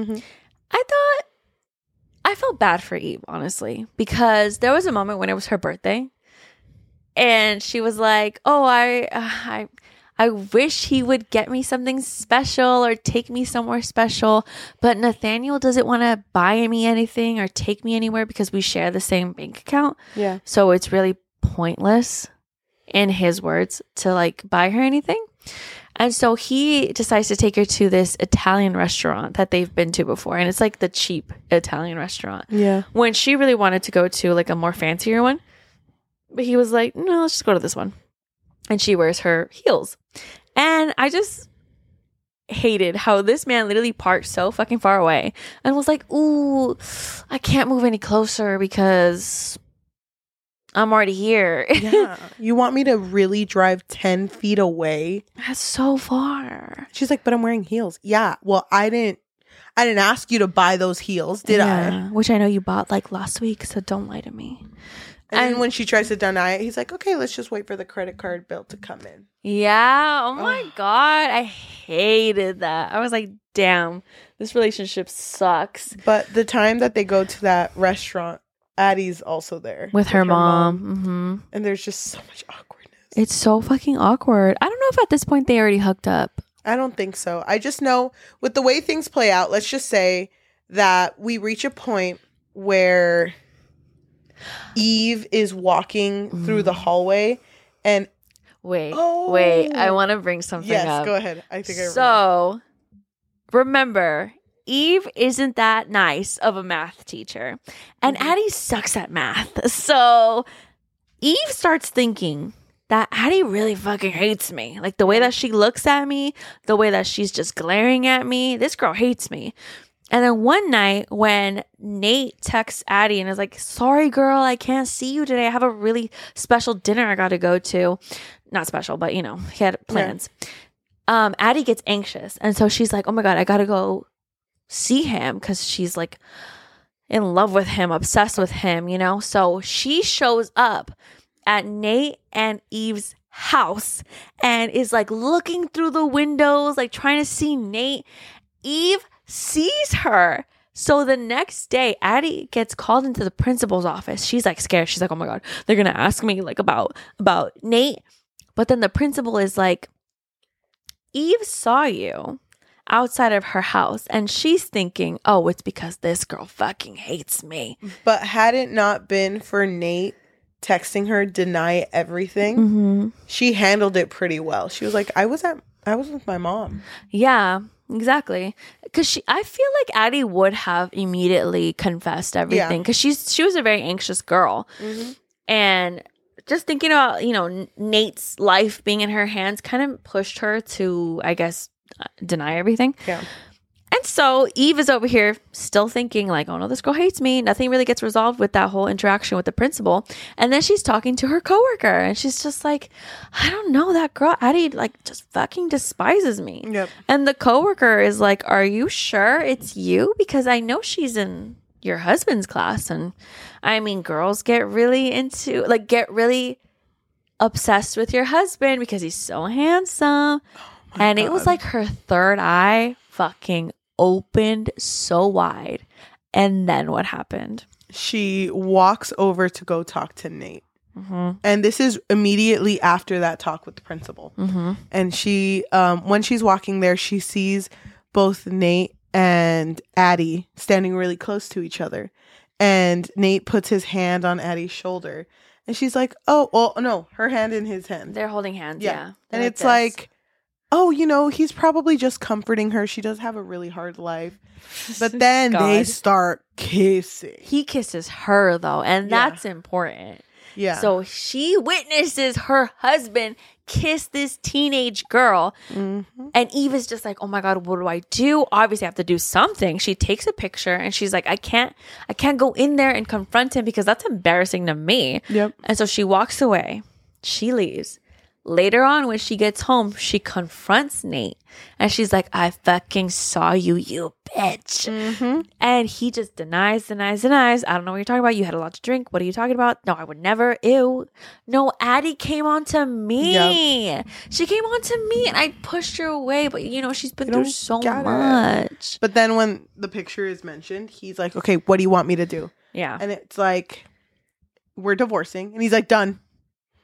I felt bad for Eve, honestly, because there was a moment when it was her birthday and she was like, oh, I I wish he would get me something special or take me somewhere special. But Nathaniel doesn't want to buy me anything or take me anywhere because we share the same bank account. Yeah. So it's really pointless, in his words, to like buy her anything. And so he decides to take her to this Italian restaurant that they've been to before. And it's like the cheap Italian restaurant. Yeah. When she really wanted to go to like a more fancier one. But he was like, no, let's just go to this one. And she wears her heels. And I just hated how this man literally parked so fucking far away and was like, ooh, I can't move any closer because I'm already here. Yeah. You want me to really drive 10 feet away? That's so far. She's like, but I'm wearing heels. Yeah. Well, I didn't ask you to buy those heels, did I? Which I know you bought like last week, so don't lie to me. And then when she tries to deny it, he's like, okay, let's just wait for the credit card bill to come in. Yeah. Oh my God. I hated that. I was like, damn, this relationship sucks. But the time that they go to that restaurant, Addie's also there. With her mom. Mm-hmm. And there's just so much awkwardness. It's so fucking awkward. I don't know if at this point they already hooked up. I don't think so. I just know with the way things play out, let's just say that we reach a point where Eve is walking through the hallway and wait, I want to bring something up. Yes, go ahead. I think I remember. So remember, Eve isn't that nice of a math teacher, and Addie sucks at math. So Eve starts thinking that Addie really fucking hates me. Like the way that she looks at me, the way that she's just glaring at me. This girl hates me. And then one night when Nate texts Addie and is like, sorry, girl, I can't see you today. I have a really special dinner I got to go to. Not special, but, you know, he had plans. Yeah. Addie gets anxious. And so she's like, oh, my God, I got to go see him because she's like in love with him, obsessed with him, you know. So she shows up at Nate and Eve's house and is like looking through the windows, like trying to see Nate. Eve sees her. So the next day, Addie gets called into the principal's office. She's like scared. She's like, oh my God, they're going to ask me like about Nate. But then the principal is like, Eve saw you outside of her house. And she's thinking, oh, it's because this girl fucking hates me. But had it not been for Nate texting her, deny everything, she handled it pretty well. She was like, I was with my mom. Yeah. Exactly. Because I feel like Addie would have immediately confessed everything because she was a very anxious girl. And just thinking about, you know, Nate's life being in her hands kind of pushed her to, I guess, deny everything. Yeah. And so Eve is over here still thinking like, oh no, this girl hates me. Nothing really gets resolved with that whole interaction with the principal. And then she's talking to her coworker and she's just like, I don't know, that girl Addie like just fucking despises me. Yep. And the coworker is like, are you sure it's you? Because I know she's in your husband's class. And I mean, girls get really obsessed with your husband because he's so handsome. And God. It was like her third eye fucking opened so wide. And then what happened? She walks over to go talk to Nate. And this is immediately after that talk with the principal. And she, when she's walking there, she sees both Nate and Addie standing really close to each other. And Nate puts his hand on Addie's shoulder. And she's like, oh, well, no, her hand in his hand. They're holding hands, yeah. And it's like, oh, you know, he's probably just comforting her. She does have a really hard life. But then they start kissing. He kisses her, though, and that's important. Yeah. So she witnesses her husband kiss this teenage girl. And Eve is just like, oh my God, what do I do? Obviously, I have to do something. She takes a picture and she's like, I can't go in there and confront him because that's embarrassing to me. Yep. And so she walks away. She leaves. Later on, when she gets home, she confronts Nate. And she's like, I fucking saw you, you bitch. And he just denies. I don't know what you're talking about. You had a lot to drink. What are you talking about? No, I would never. Ew. No, Addie came on to me. Yep. She came on to me and I pushed her away. But, you know, she's been through so much. But then when the picture is mentioned, he's like, okay, what do you want me to do? Yeah. And it's like, we're divorcing. And he's like, done.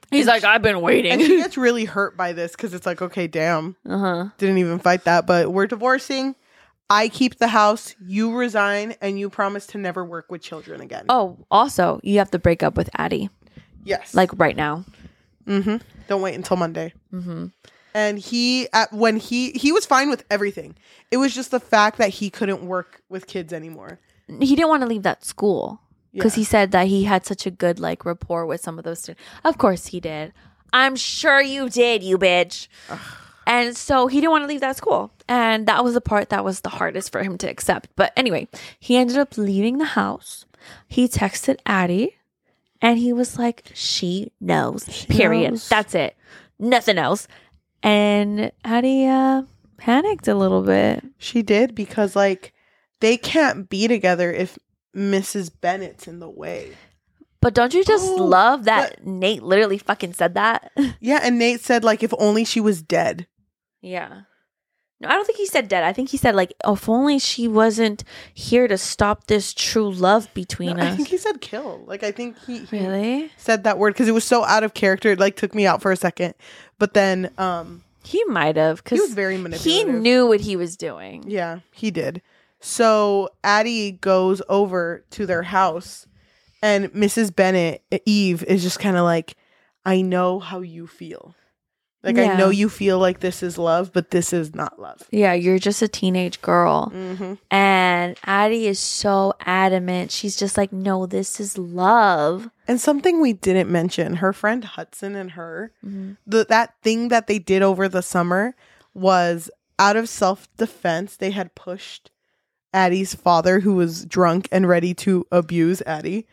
He's like, I've been waiting. And she gets really hurt by this because it's like, okay, damn. Didn't even fight that, but we're divorcing. I keep the house, you resign, and you promise to never work with children again. Oh, also, you have to break up with Addie. Yes. Like right now. Mm-hmm. Don't wait until Monday. Mm-hmm. And he was fine with everything. It was just the fact that he couldn't work with kids anymore. He didn't want to leave that school because he said that he had such a good like rapport with some of those students. Of course he did. I'm sure you did, you bitch. And so he didn't want to leave that school. And that was the part that was the hardest for him to accept. But anyway, he ended up leaving the house. He texted Addie and he was like, she knows, period. Knows. That's it. Nothing else. And Addie panicked a little bit. She did because like they can't be together if Mrs. Bennett's in the way. But don't you just love that Nate literally fucking said that? Yeah, and Nate said like if only she was dead. Yeah. No, I don't think he said dead. I think he said like, if only she wasn't here to stop this true love between us. I think he said kill. Like I think he really said that word because it was so out of character. It like took me out for a second. But then he might have because he was very manipulative. He knew what he was doing. Yeah, he did. So Addie goes over to their house and Mrs. Bennett, Eve, is just kind of like, I know how you feel. Like, I know you feel like this is love, but this is not love. Yeah, you're just a teenage girl. Mm-hmm. And Addie is so adamant. She's just like, no, this is love. And something we didn't mention, her friend Hudson and her, that thing that they did over the summer was out of self-defense. They had pushed Addie's father, who was drunk and ready to abuse Addie,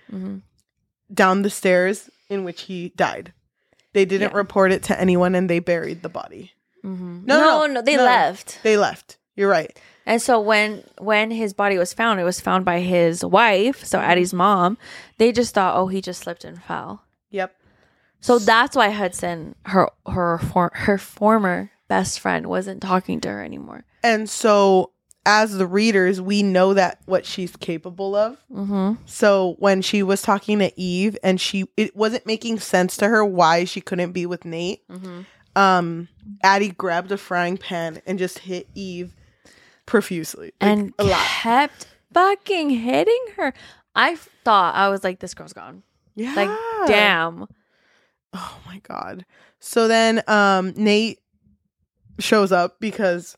down the stairs in which he died. They didn't report it to anyone and they buried the body. Mm-hmm. No, they left. They left. You're right. And so when his body was found, it was found by his wife, so Addie's mom. They just thought, oh, he just slipped and fell. Yep. So that's why Hudson, her former best friend, wasn't talking to her anymore. And so as the readers, we know that what she's capable of. Mm-hmm. So when she was talking to Eve and it wasn't making sense to her why she couldn't be with Nate, Addie grabbed a frying pan and just hit Eve profusely. Like, and kept fucking hitting her. I was like, this girl's gone. Yeah. Like, damn. Oh my God. So then Nate shows up because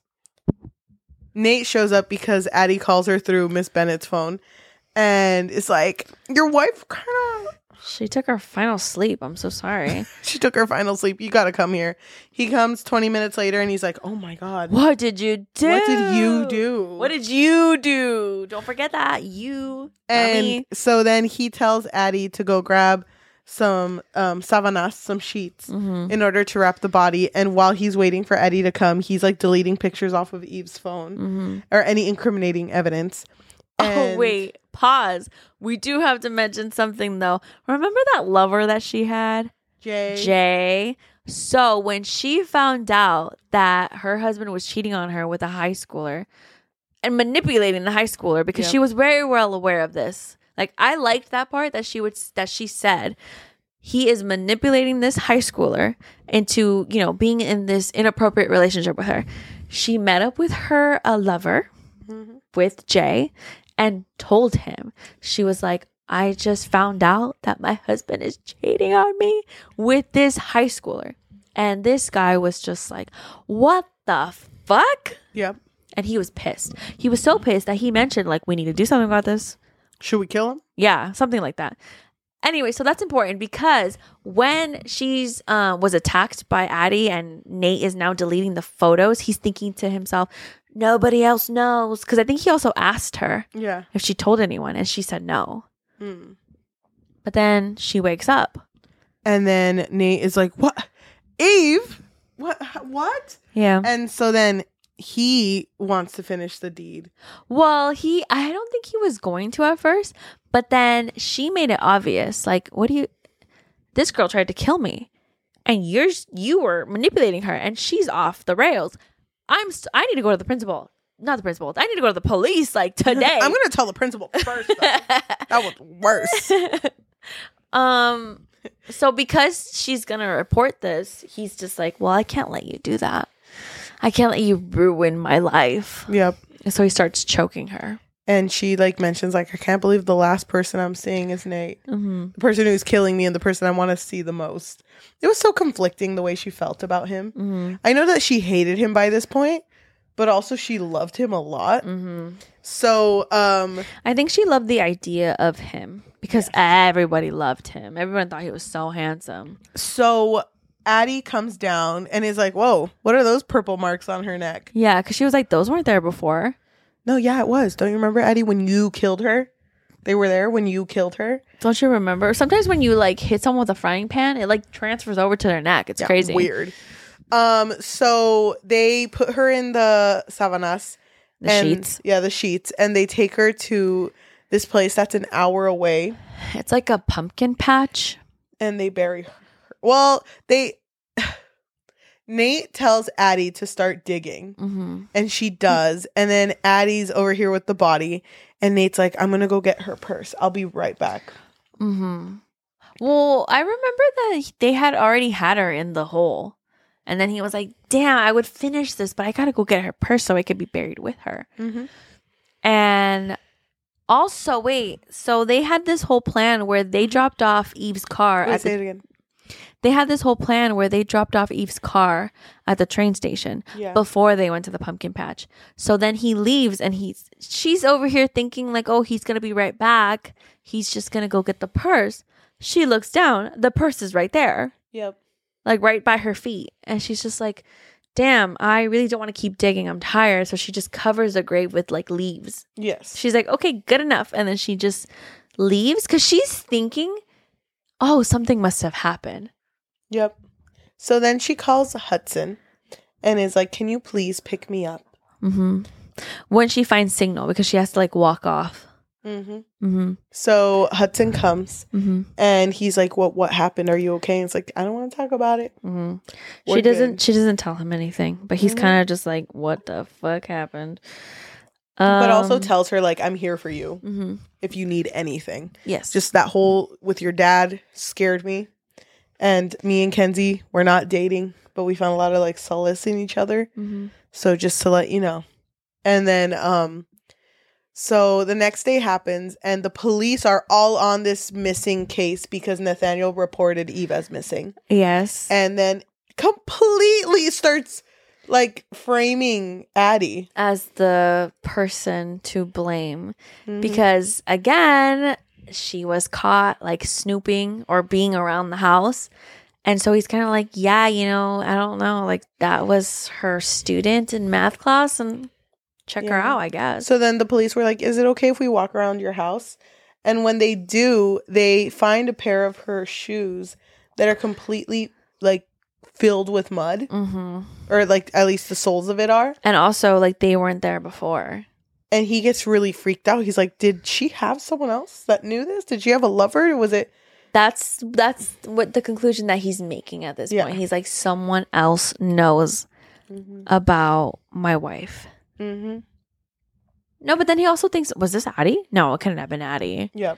Addie calls her through Miss Bennett's phone and it's like, your wife kind of... She took her final sleep. I'm so sorry. She took her final sleep. You got to come here. He comes 20 minutes later and he's like, oh my God. What did you do? What did you do? What did you do? Don't forget that. You. And so then he tells Addie to go grab some sábanas, some sheets, in order to wrap the body. And while he's waiting for Eddie to come, he's like deleting pictures off of Eve's phone or any incriminating evidence. Oh, wait, pause. We do have to mention something though. Remember that lover that she had? Jay. So when she found out that her husband was cheating on her with a high schooler and manipulating the high schooler, because she was very well aware of this. Like, I liked that part that she said he is manipulating this high schooler into, being in this inappropriate relationship with her. She met up with her lover, with Jay, and told him. She was like, I just found out that my husband is cheating on me with this high schooler. And this guy was just like, what the fuck? Yep. And he was pissed. He was so pissed that he mentioned, like, we need to do something about this. Should we kill him? Yeah, something like that. Anyway, so that's important because when she's was attacked by Addie and Nate is now deleting the photos, he's thinking to himself, nobody else knows. Because I think he also asked her if she told anyone, and she said no. But then she wakes up. And then Nate is like, what? Eve? What? Yeah. And so then he wants to finish the deed. Well, I don't think he was going to at first, but then she made it obvious. Like, this girl tried to kill me and you were manipulating her and she's off the rails. I need to go to the principal. Not the principal. I need to go to the police like today. I'm going to tell the principal first. That was worse. So because she's going to report this, he's just like, well, I can't let you do that. I can't let you ruin my life. Yep. And so he starts choking her. And she like mentions like, I can't believe the last person I'm seeing is Nate. The person who's killing me and the person I want to see the most. It was so conflicting the way she felt about him. I know that she hated him by this point, but also she loved him a lot. So I think she loved the idea of him because everybody loved him. Everyone thought he was so handsome. So Addie comes down and is like, whoa, what are those purple marks on her neck? Yeah, because she was like, those weren't there before. No, yeah, it was. Don't you remember, Addie, when you killed her? They were there when you killed her. Don't you remember? Sometimes when you like hit someone with a frying pan, it like transfers over to their neck. It's crazy. Weird. So they put her in the sábanas. Sheets. Yeah, the sheets. And they take her to this place that's an hour away. It's like a pumpkin patch. And they bury her. Well, Nate tells Addie to start digging. And she does. And then Addie's over here with the body. And Nate's like, I'm going to go get her purse. I'll be right back. Well, I remember that they had already had her in the hole. And then he was like, damn, I would finish this, but I got to go get her purse so I could be buried with her. And also, wait, so they had this whole plan where they dropped off Eve's car. Say it again. They had this whole plan where they dropped off Eve's car at the train station before they went to the pumpkin patch. So then he leaves and she's over here thinking like, oh, he's going to be right back. He's just going to go get the purse. She looks down. The purse is right there. Yep. Like right by her feet. And she's just like, damn, I really don't want to keep digging. I'm tired. So she just covers the grave with like leaves. Yes. She's like, okay, good enough. And then she just leaves because she's thinking, oh, something must have happened. Yep. So then she calls Hudson and is like, can you please pick me up? When she finds Signal because she has to like walk off. So Hudson comes and he's like, what happened? Are you okay? And it's like, I don't want to talk about it. She doesn't tell him anything, but he's kind of just like, what the fuck happened? But also tells her like, I'm here for you if you need anything. Yes. Just that whole with your dad scared me. And me and Kenzie, we're not dating, but we found a lot of like solace in each other. So just to let you know. And then so the next day happens and the police are all on this missing case because Nathaniel reported Eve as missing. Yes. And then completely starts like framing Addie as the person to blame because again, she was caught like snooping or being around the house. And so he's kind of like, yeah, you know, I don't know. Like that was her student in math class and check her out, I guess. So then the police were like, is it okay if we walk around your house? And when they do, they find a pair of her shoes that are completely like filled with mud. Or like at least the soles of it are. And also like they weren't there before. And he gets really freaked out. He's like, did she have someone else that knew this? Did she have a lover? Or was it? That's what the conclusion that he's making at this point. He's like, someone else knows about my wife. No, but then he also thinks, was this Addie? No, it couldn't have been Addie. Yep.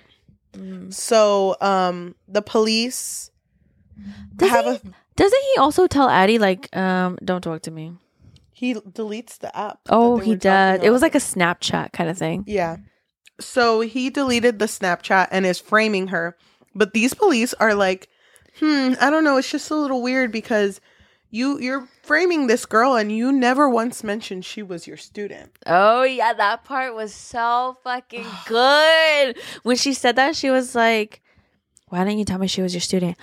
So the police doesn't he also tell Addie like, don't talk to me? He deletes the app. Oh, he does. It was like a Snapchat kind of thing. Yeah. So he deleted the Snapchat and is framing her. But these police are like, I don't know. It's just a little weird because you're framing this girl and you never once mentioned she was your student. Oh, yeah. That part was so fucking good. When she said that, she was like, why didn't you tell me she was your student?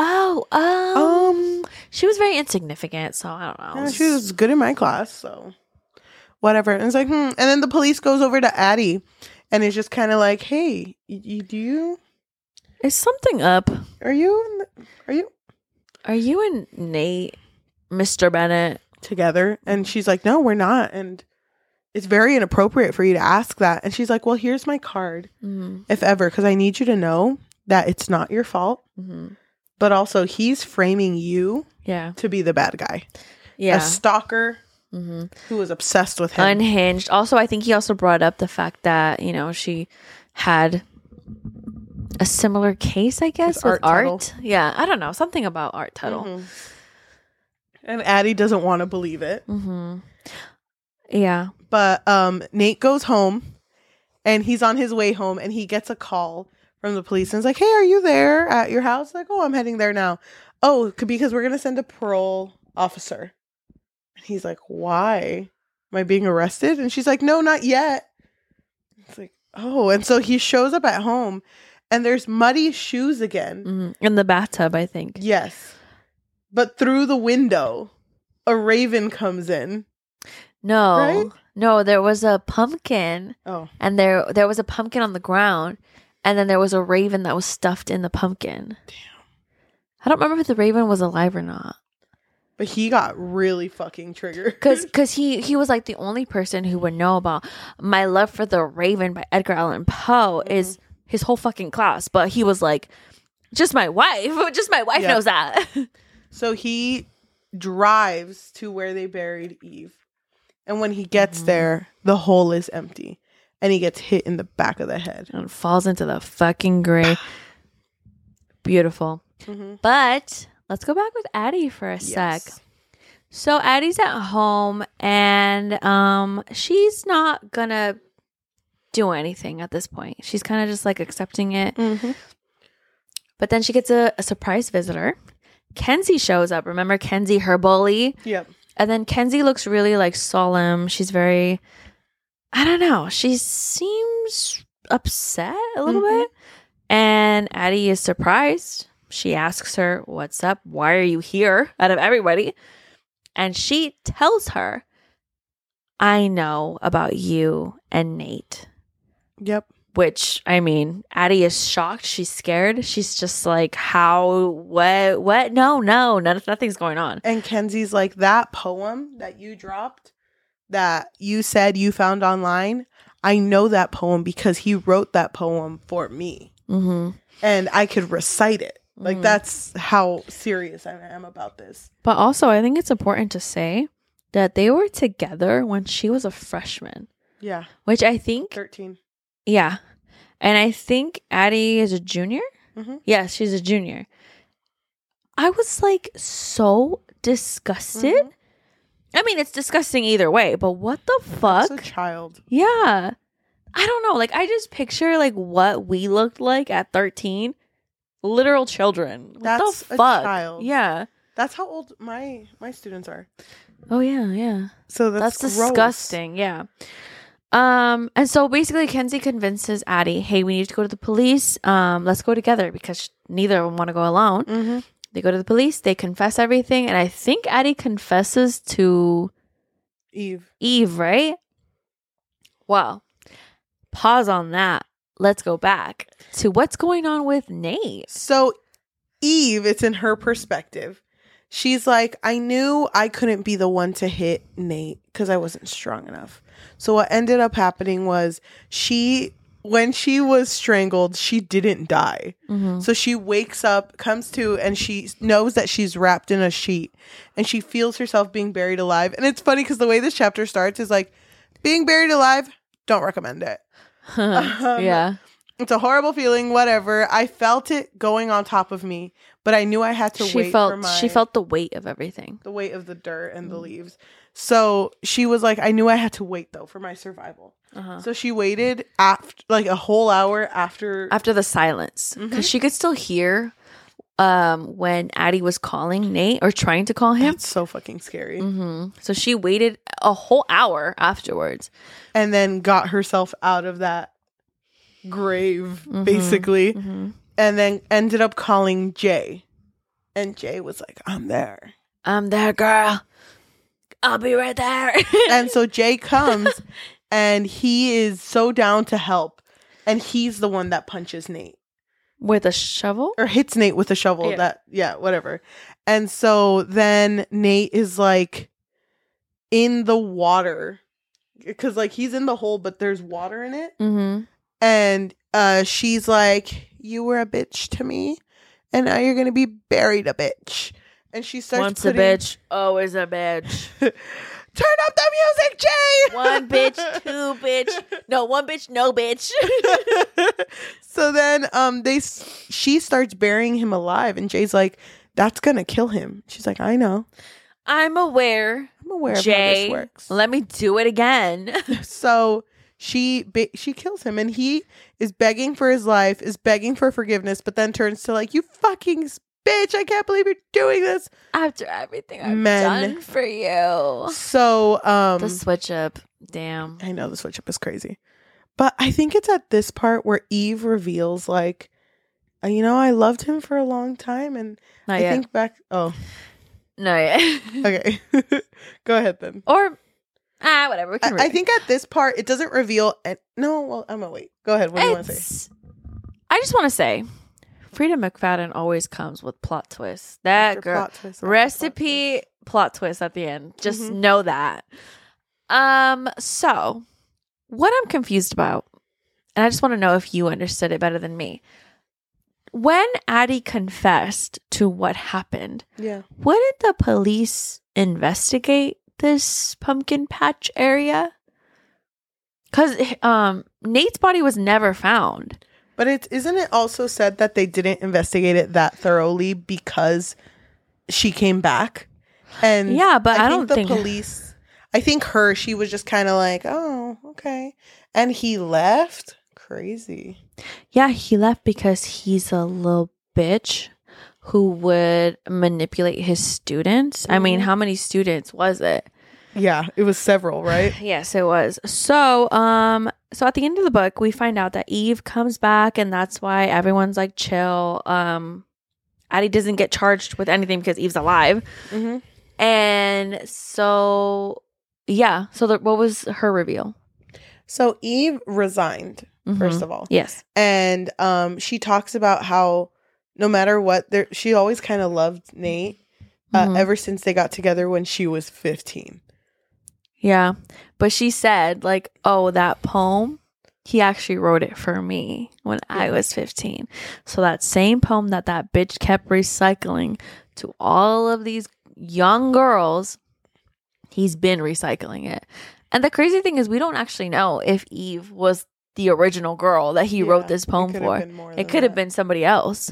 She was very insignificant, so I don't know. Yeah, she was good in my class, so whatever. And it's like, And then the police goes over to Addie and is just kind of like, hey, is something up? Are you and Nate, Mr. Bennett together? And she's like, no, we're not. And it's very inappropriate for you to ask that. And she's like, well, here's my card, if ever, because I need you to know that it's not your fault. But also, he's framing you to be the bad guy. Yeah. A stalker who was obsessed with him. Unhinged. Also, I think he also brought up the fact that, you know, she had a similar case, I guess, with Art Art. Yeah, I don't know. Something about Art Tuttle. Mm-hmm. And Addie doesn't want to believe it. Mm-hmm. Yeah. But Nate goes home, and he's on his way home, and he gets a call from the police, and it's like, hey, are you there at your house? Like, oh, I'm heading there now. Oh, because we're going to send a parole officer. And he's like, why? Am I being arrested? And she's like, no, not yet. It's like, oh. And so he shows up at home, and there's muddy shoes again. Mm-hmm. In the bathtub, I think. Yes. But through the window, a raven comes in. No. Right? No, there was a pumpkin. Oh. And there was a pumpkin on the ground. And then there was a raven that was stuffed in the pumpkin. Damn. I don't remember if the raven was alive or not. But he got really fucking triggered. Because he was like the only person who would know about My Love for the Raven by Edgar Allan Poe is his whole fucking class. But he was like, just my wife. Just my wife knows that. So he drives to where they buried Eve. And when he gets there, the hole is empty. And he gets hit in the back of the head. And falls into the fucking grave. Beautiful. Mm-hmm. But let's go back with Addie for a sec. So Addie's at home and she's not gonna do anything at this point. She's kind of just like accepting it. Mm-hmm. But then she gets a surprise visitor. Kenzie shows up. Remember Kenzie, her bully? Yep. And then Kenzie looks really like solemn. She's very, I don't know. She seems upset a little bit. And Addie is surprised. She asks her, what's up? Why are you here out of everybody? And she tells her, I know about you and Nate. Yep. Which, I mean, Addie is shocked. She's scared. She's just like, how? What? No, nothing's going on. And Kenzie's like, that poem that you dropped, that you said you found online, I know that poem because he wrote that poem for me. Mm-hmm. And I could recite it. Like, that's how serious I am about this. But also, I think it's important to say that they were together when she was a freshman. Yeah. Which I think... 13. Yeah. And I think Addie is a junior. Mm-hmm. Yes, she's a junior. I was like so disgusted. Mm-hmm. I mean, it's disgusting either way, but what the fuck? That's a child. Yeah. I don't know. Like, I just picture like what we looked like at 13. Literal children. What That's the fuck? A child. Yeah. That's how old my students are. Oh, yeah. So that's disgusting. Yeah. And so basically Kenzie convinces Addie, hey, we need to go to the police. Let's go together because neither of them want to go alone. Mm-hmm. They go to the police. They confess everything. And I think Addie confesses to Eve, right? Well, pause on that. Let's go back to what's going on with Nate. So Eve, it's in her perspective. She's like, I knew I couldn't be the one to hit Nate because I wasn't strong enough. So what ended up happening was when she was strangled, she didn't die. Mm-hmm. So she wakes up, comes to, and she knows that she's wrapped in a sheet. And she feels herself being buried alive. And it's funny because the way this chapter starts is like, being buried alive, don't recommend it. Yeah. It's a horrible feeling, whatever. I felt it going on top of me, but I knew I had to wait for my... She felt the weight of everything. The weight of the dirt and the leaves. So she was like, I knew I had to wait, though, for my survival. Uh-huh. So she waited after, like, a whole hour after... After the silence. Because she could still hear when Addie was calling Nate or trying to call him. That's so fucking scary. Mm-hmm. So she waited a whole hour afterwards. And then got herself out of that grave, basically. Mm-hmm. And then ended up calling Jay. And Jay was like, I'm there, girl. I'll be right there. And so Jay comes and he is so down to help. And he's the one that punches Nate. With a shovel? Or hits Nate with a shovel. Whatever. And so then Nate is like in the water. Because like he's in the hole, but there's water in it. Mm-hmm. And she's like, you were a bitch to me. And now you're going to be buried a bitch. And she starts Once a bitch, always a bitch. turn up the music, Jay. One bitch, two bitch. No, one bitch, no bitch. So then she starts burying him alive, and Jay's like, that's gonna kill him. She's like, I know. I'm aware of Jay, how this works. Let me do it again. So she kills him, and he is begging for his life, is begging for forgiveness, but then turns to like, you fucking bitch, I can't believe you're doing this. After everything I've done for you. So the switch up. Damn. I know the switch up is crazy. But I think it's at this part where Eve reveals like, I loved him for a long time, and Not yet. think back. Oh. No, yeah. Okay. Go ahead then. Or whatever. We can I think at this part it doesn't reveal. No, well, I'm gonna wait. Go ahead. What do you want to say? I just want to say, Frida McFadden always comes with plot twists. That After girl, plot twist, recipe plot twist at the end. Just know that. So what I'm confused about, and I just want to know if you understood it better than me. When Addie confessed to what happened, wouldn't the police investigate this pumpkin patch area? Because Nate's body was never found. But isn't it also said that they didn't investigate it that thoroughly because she came back? And yeah, but I don't think think the police. I think she was just kind of like, oh, okay, and he left. Crazy. Yeah, he left because he's a little bitch who would manipulate his students. I mean, how many students was it? Yeah, it was several, right? Yes, it was. So at the end of the book, we find out that Eve comes back, and that's why everyone's like chill. Addie doesn't get charged with anything because Eve's alive. And so, yeah. So what was her reveal? So Eve resigned. First of all. Yes. And she talks about how no matter what, she always kind of loved Nate ever since they got together when she was 15. Yeah. But she said, like, oh, that poem, he actually wrote it for me when I was 15. So that same poem that bitch kept recycling to all of these young girls, he's been recycling it. And the crazy thing is we don't actually know if Eve was the original girl that he wrote this poem for. It could have been somebody else.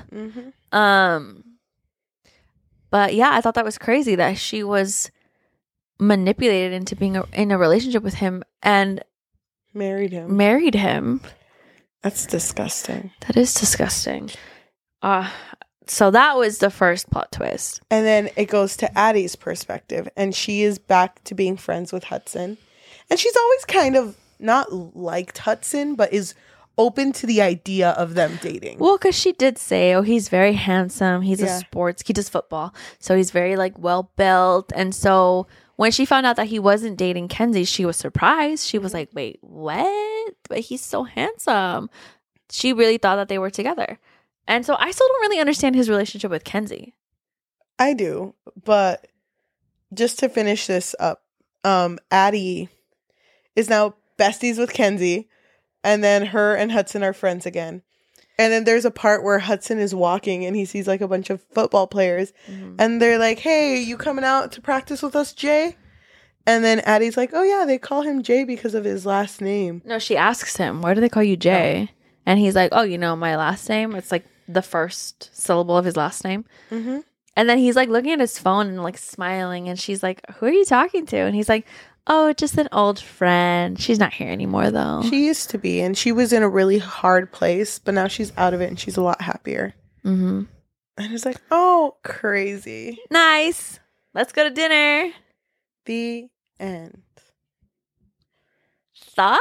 But yeah, I thought that was crazy that she was manipulated into being in a relationship with him and married him. That's disgusting. That is disgusting. So that was the first plot twist. And then it goes to Addie's perspective, and she is back to being friends with Hudson. And she's always kind of not liked Hudson, but is open to the idea of them dating. Well, because she did say, oh, he's very handsome. He does football. So he's very like well built. And so when she found out that he wasn't dating Kenzie, she was surprised. She was like, wait, what? But he's so handsome. She really thought that they were together. And so I still don't really understand his relationship with Kenzie. I do. But just to finish this up, Addie is now besties with Kenzie, and then her and Hudson are friends again. And then there's a part where Hudson is walking and he sees like a bunch of football players, and they're like, hey, you coming out to practice with us, Jay? And then Addie's like, oh yeah, they call him Jay because of his last name. No, she asks him, why do they call you Jay? And he's like, oh, my last name? It's like the first syllable of his last name. And then he's like looking at his phone and like smiling, and she's like, who are you talking to? And he's like, oh, just an old friend. She's not here anymore, though. She used to be, and she was in a really hard place, but now she's out of it, and she's a lot happier. And it's like, oh, crazy. Nice. Let's go to dinner. The end. Thoughts?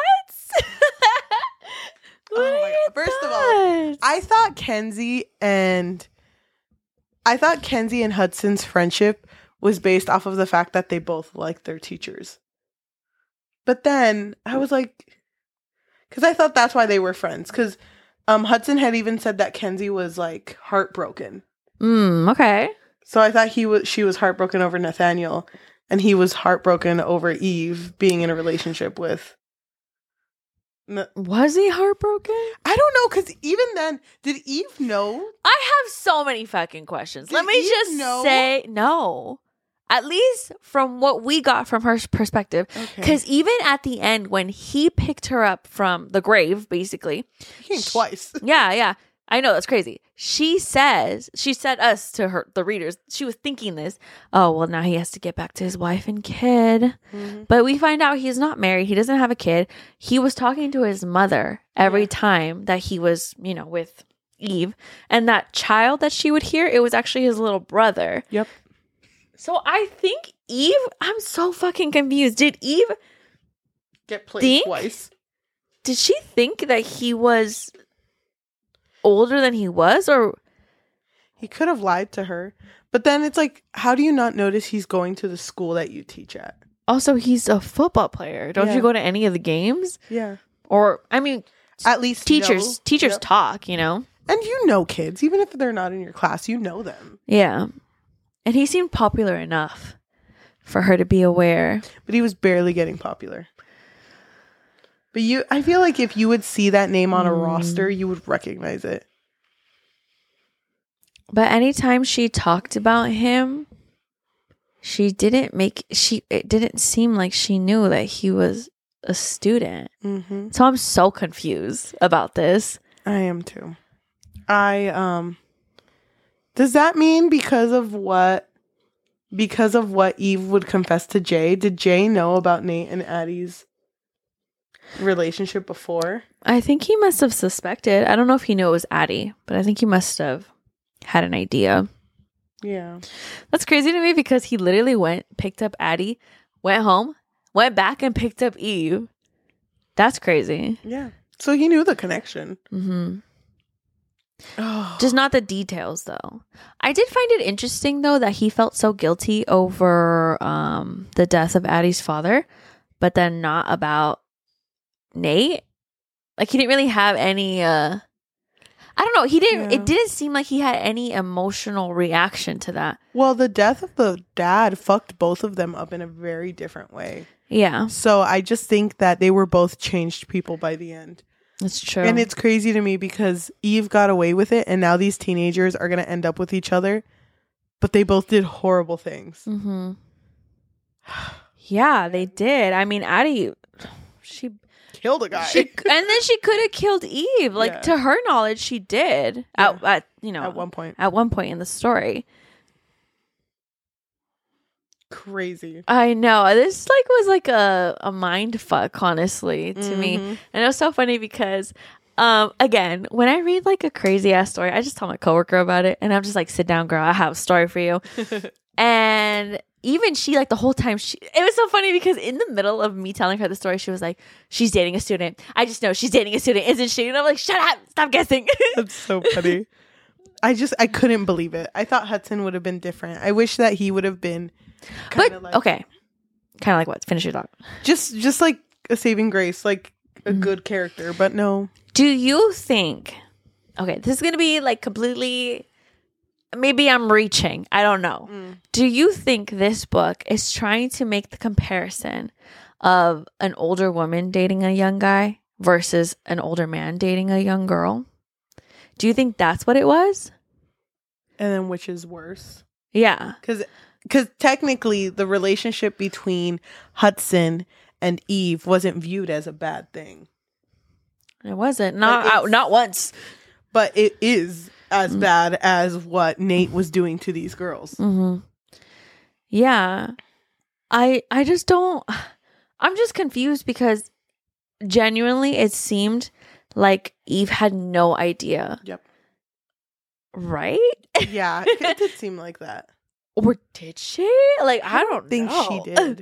First of all, I thought Kenzie and Hudson's friendship was based off of the fact that they both liked their teachers. But then I was like, because I thought that's why they were friends. Because Hudson had even said that Kenzie was like heartbroken. Okay. So I thought she was heartbroken over Nathaniel, and he was heartbroken over Eve being in a relationship with. Was he heartbroken? I don't know, because even then, did Eve know? I have so many fucking questions. Let me just say no. At least from what we got from her perspective. Because even at the end, when he picked her up from the grave, basically. He came twice. Yeah. I know, that's crazy. She said us to her, the readers, she was thinking this. Oh, well, now he has to get back to his wife and kid. Mm-hmm. But we find out he's not married. He doesn't have a kid. He was talking to his mother every time that he was, with Eve. And that child that she would hear, it was actually his little brother. Yep. So I think Eve, I'm so fucking confused. Did Eve get played twice? Did she think that he was older than he was, or he could have lied to her? But then it's like, how do you not notice he's going to the school that you teach at? Also, he's a football player. Don't you go to any of the games? Yeah. Or, I mean, at least teachers talk, And kids, even if they're not in your class, you know them. Yeah. And he seemed popular enough for her to be aware. But he was barely getting popular. But I feel like if you would see that name on a roster, you would recognize it. But anytime she talked about him, it didn't seem like she knew that he was a student. Mm-hmm. So I'm so confused about this. I am too. Does that mean because of what Eve would confess to Jay, did Jay know about Nate and Addie's relationship before? I think he must have suspected. I don't know if he knew it was Addie, but I think he must have had an idea. Yeah. That's crazy to me because he literally picked up Addie, went home, went back and picked up Eve. That's crazy. Yeah. So he knew the connection. Mm-hmm. Oh. Just not the details, though. I did find it interesting, though, that he felt so guilty over the death of Addie's father, but then not about Nate. Like, he didn't really have any, I don't know. He didn't, It didn't seem like he had any emotional reaction to that. Well, the death of the dad fucked both of them up in a very different way. Yeah. So I just think that they were both changed people by the end. That's true. And it's crazy to me because Eve got away with it, and now these teenagers are going to end up with each other, but they both did horrible things. Mm-hmm. Yeah, they did. I mean, Addie, she killed a guy. And then she could have killed Eve. Like, to her knowledge, she did. Yeah. At one point. At one point in the story. Crazy. I know. This was a mind fuck, honestly, to me. And it was so funny because again, when I read a crazy ass story, I just tell my coworker about it, and I'm just like, sit down, girl, I have a story for you. And even she, the whole time, it was so funny because in the middle of me telling her the story, she was like, she's dating a student. I just know she's dating a student, isn't she? And I'm like, shut up, stop guessing. That's so funny. I couldn't believe it. I thought Hudson would have been different. I wish that he would have been okay. Kind of like what? Finish your thought. Just like a saving grace, like a good character, but no. Do you think, okay, this is going to be completely, maybe I'm reaching. I don't know. Do you think this book is trying to make the comparison of an older woman dating a young guy versus an older man dating a young girl? Do you think that's what it was? And then which is worse? Yeah. Because technically the relationship between Hudson and Eve wasn't viewed as a bad thing. It wasn't. Not once. But it is as bad as what Nate was doing to these girls. Mm-hmm. Yeah. I just don't... I'm just confused because genuinely it seemed like Eve had no idea. Yep. Right? Yeah, it did seem like that. Or did she? I don't think know. she did.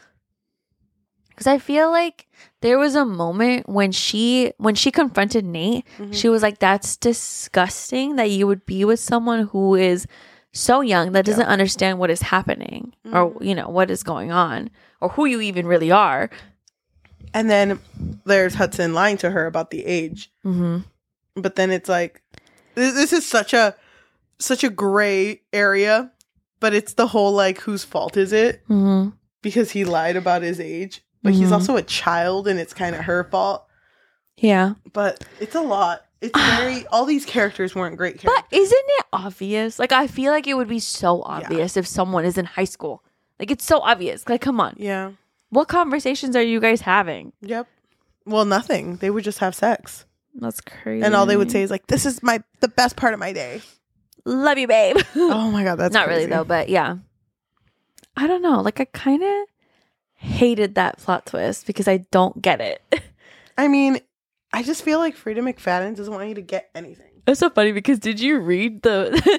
Because I feel like there was a moment when she confronted Nate, she was like, that's disgusting that you would be with someone who is so young that doesn't understand what is happening or, what is going on or who you even really are. And then there's Hudson lying to her about the age. Mm-hmm. But then it's like, this is such a gray area, but it's the whole whose fault is it? Mm-hmm. Because he lied about his age. But he's also a child, and it's kind of her fault. Yeah. But it's a lot. It's very... all these characters weren't great characters. But isn't it obvious? I feel like it would be so obvious if someone is in high school. Like, it's so obvious. Like, come on. Yeah. What conversations are you guys having? Yep. Well, nothing. They would just have sex. That's crazy. And all they would say is like, this is the best part of my day. Love you, babe. Oh my God, that's not crazy. really though, but yeah. I don't know. Like, I kind of hated that plot twist because I don't get it. I mean, I just feel like Frida McFadden doesn't want you to get anything. It's so funny because did you read the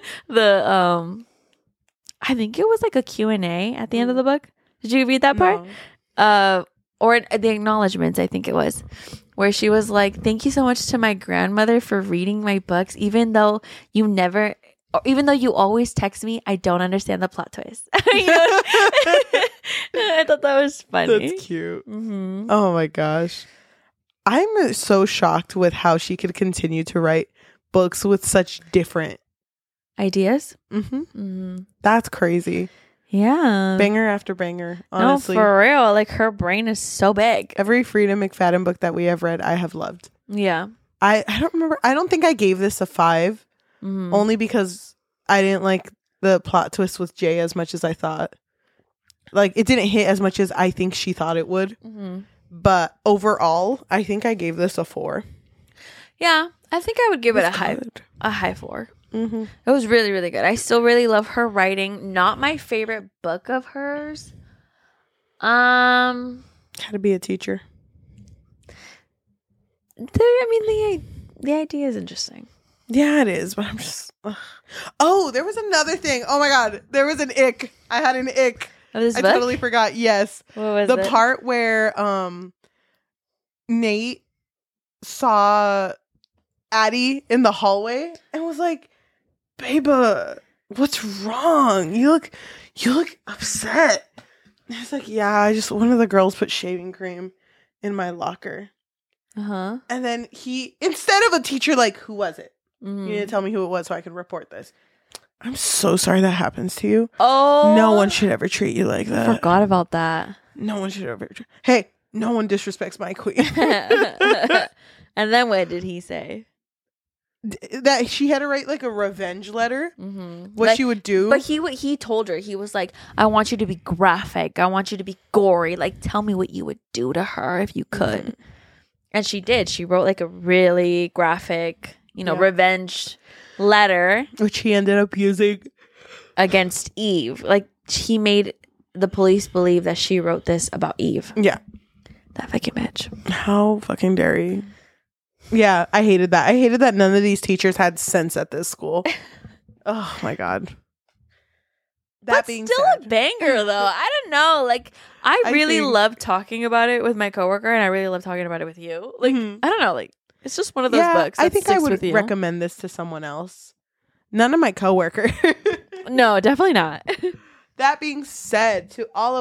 I think it was like a Q&A at the end of the book. Did you read that part? No. Or the acknowledgements, I think it was, where she was like, thank you so much to my grandmother for reading my books, even though you always text me, I don't understand the plot twist. I thought that was funny. That's cute. Mm-hmm. Oh my gosh. I'm so shocked with how she could continue to write books with such different ideas. Mm-hmm. Mm-hmm. That's crazy. Yeah. Banger after banger, honestly. No, for real. Like, her brain is so big. Every Frida McFadden book that we have read, I have loved. Yeah. I don't remember. I don't think I gave this a 5, only because I didn't like the plot twist with Jay as much as I thought. Like, it didn't hit as much as I think she thought it would. Mm-hmm. But overall, I think I gave this a 4. Yeah, I think I would give it a high 4. Mm-hmm. It was really, really good. I still really love her writing. Not my favorite book of hers. How to Be a Teacher. The idea is interesting. Yeah, it is, but I'm just... Ugh. Oh, there was another thing. Oh my God. There was an ick. I had an ick. Of this I book? totally forgot. Yes. What was the it? part where Nate saw Addie in the hallway and was like, "Babe, what's wrong? You look upset." And I was like, "Yeah, one of the girls put shaving cream in my locker." Uh-huh. And then instead of a teacher like, "Who was it? Mm-hmm. You need to tell me who it was so I can report this." I'm so sorry that happens to you. Oh. No one should ever treat you like that. I forgot about that. No one should ever. Hey, no one disrespects my queen. And then what did he say? That she had to write like a revenge letter. Mm-hmm. What she would do. But he told her, he was like, I want you to be graphic. I want you to be gory. Like, tell me what you would do to her if you could. Mm-hmm. And she did. She wrote like a really graphic, revenge letter. Which he ended up using against Eve. Like, he made the police believe that she wrote this about Eve. Yeah. That fucking bitch. How fucking dare you? Yeah, I hated that. I hated that none of these teachers had sense at this school. Oh my God. That being still said, a banger though. I don't know. Like, I really love talking about it with my coworker, and I really love talking about it with you. Like, I don't know. Like, it's just one of those books. I think I would recommend this to someone else. None of my coworkers. No, definitely not. That being said, to all of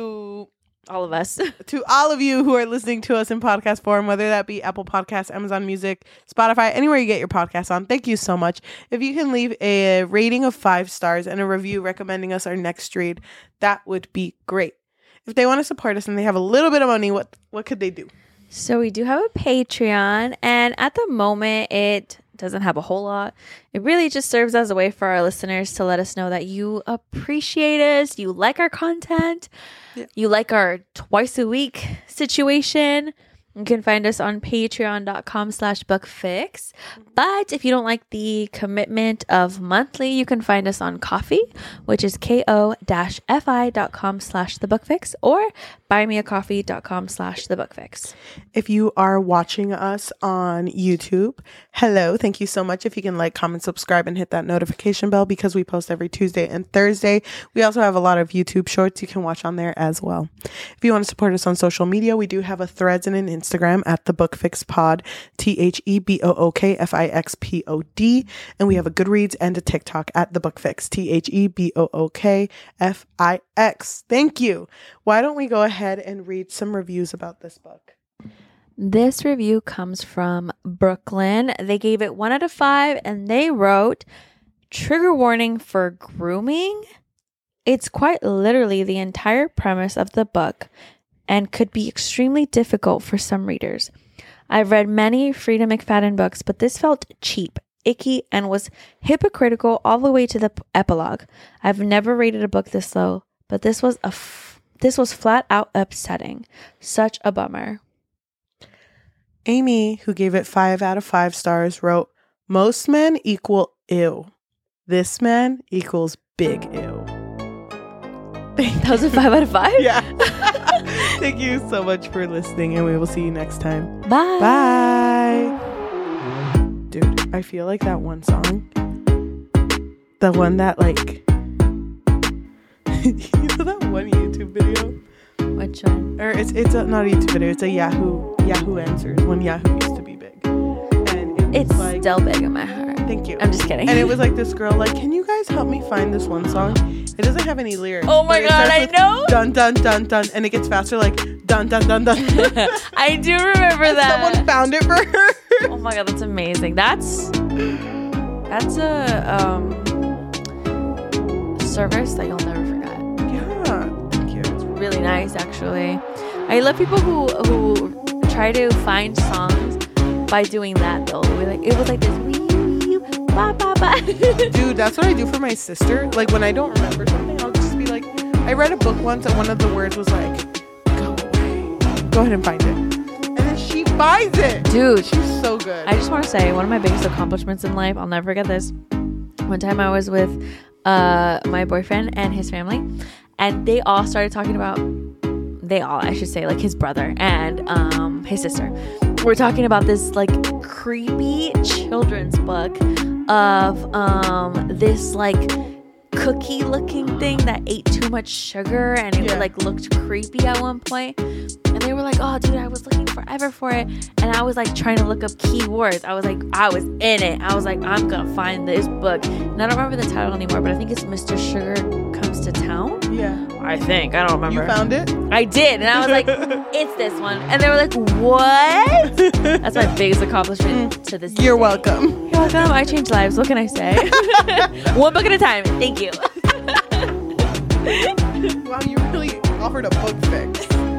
us, to all of you who are listening to us in podcast form, whether that be Apple Podcasts, Amazon Music, Spotify, anywhere you get your podcasts on, thank you so much. If you can leave a rating of 5 stars and a review recommending us our next read, that would be great. If they want to support us and they have a little bit of money, what could they do? So we do have a Patreon, and at the moment it doesn't have a whole lot. It really just serves as a way for our listeners to let us know that you appreciate us, you like our content, you like our twice a week situation. You can find us on patreon.com/bookfix. But if you don't like the commitment of monthly, you can find us on Ko-fi, which is ko-fi.com/thebookfix, or buymeacoffee.com/thebookfix. If you are watching us on YouTube, hello. Thank you so much. If you can like, comment, subscribe, and hit that notification bell, because we post every Tuesday and Thursday. We also have a lot of YouTube shorts you can watch on there as well. If you want to support us on social media, we do have a Threads and an Instagram at the Bookfix Pod, THEBOOKFIXPOD, and we have a Goodreads and a TikTok at the Bookfix, THEBOOKFIX. Thank you. Why don't we go ahead and read some reviews about this book? This review comes from Brooklyn. They gave it 1 out of 5, and they wrote, "Trigger warning for grooming. It's quite literally the entire premise of the book and could be extremely difficult for some readers. I've read many Frida McFadden books, but this felt cheap, icky, and was hypocritical all the way to the epilogue. I've never rated a book this low, But this was flat out upsetting. Such a bummer. Amy, who gave it 5 out of 5 stars, wrote, most men equal ew. This man equals big ew. That was a 5 out of 5? Yeah. Thank you so much for listening, and we will see you next time. Bye. Bye. Dude, I feel like that one song, the one that like, you know that one YouTube video? Which one? Or it's not a YouTube video, it's a Yahoo Answers, when Yahoo used to be big. And it's like, still big in my heart. Thank you. I'm just kidding. And it was like this girl, like, can you guys help me find this one song? It doesn't have any lyrics. Oh my God, I know. Dun, dun, dun, dun. And it gets faster, like, dun, dun, dun, dun. I do remember that. Someone found it for her. Oh my God, that's amazing. That's a service that you'll never forget. Yeah, thank you. It's really nice, actually. I love people who try to find songs by doing that, though. It was like this wee, ba, ba, ba. Dude, that's what I do for my sister. Like, when I don't remember something, I'll just be like, I read a book once and one of the words was like, go away. Go ahead and find it. And then she finds it. Dude, she's so good. I just want to say, one of my biggest accomplishments in life, I'll never forget this. One time I was with my boyfriend and his family, and they all started talking about, I should say, like his brother and his sister. We're talking about this like creepy children's book of this like cookie looking thing that ate too much sugar, and it like looked creepy at one point. And they were like, oh dude, I was looking forever for it, and I was like trying to look up keywords. I was in it. I was like, I'm gonna find this book, and I don't remember the title anymore, but I think it's Mr. Sugar Comes to Town. Yeah, I think. I don't remember. You found it? I did, and I was like, it's this one. And they were like, what? That's my biggest accomplishment to this day. You're welcome. You're welcome. I change lives. What can I say? One book at a time. Thank you. Wow, you really offered a book fix.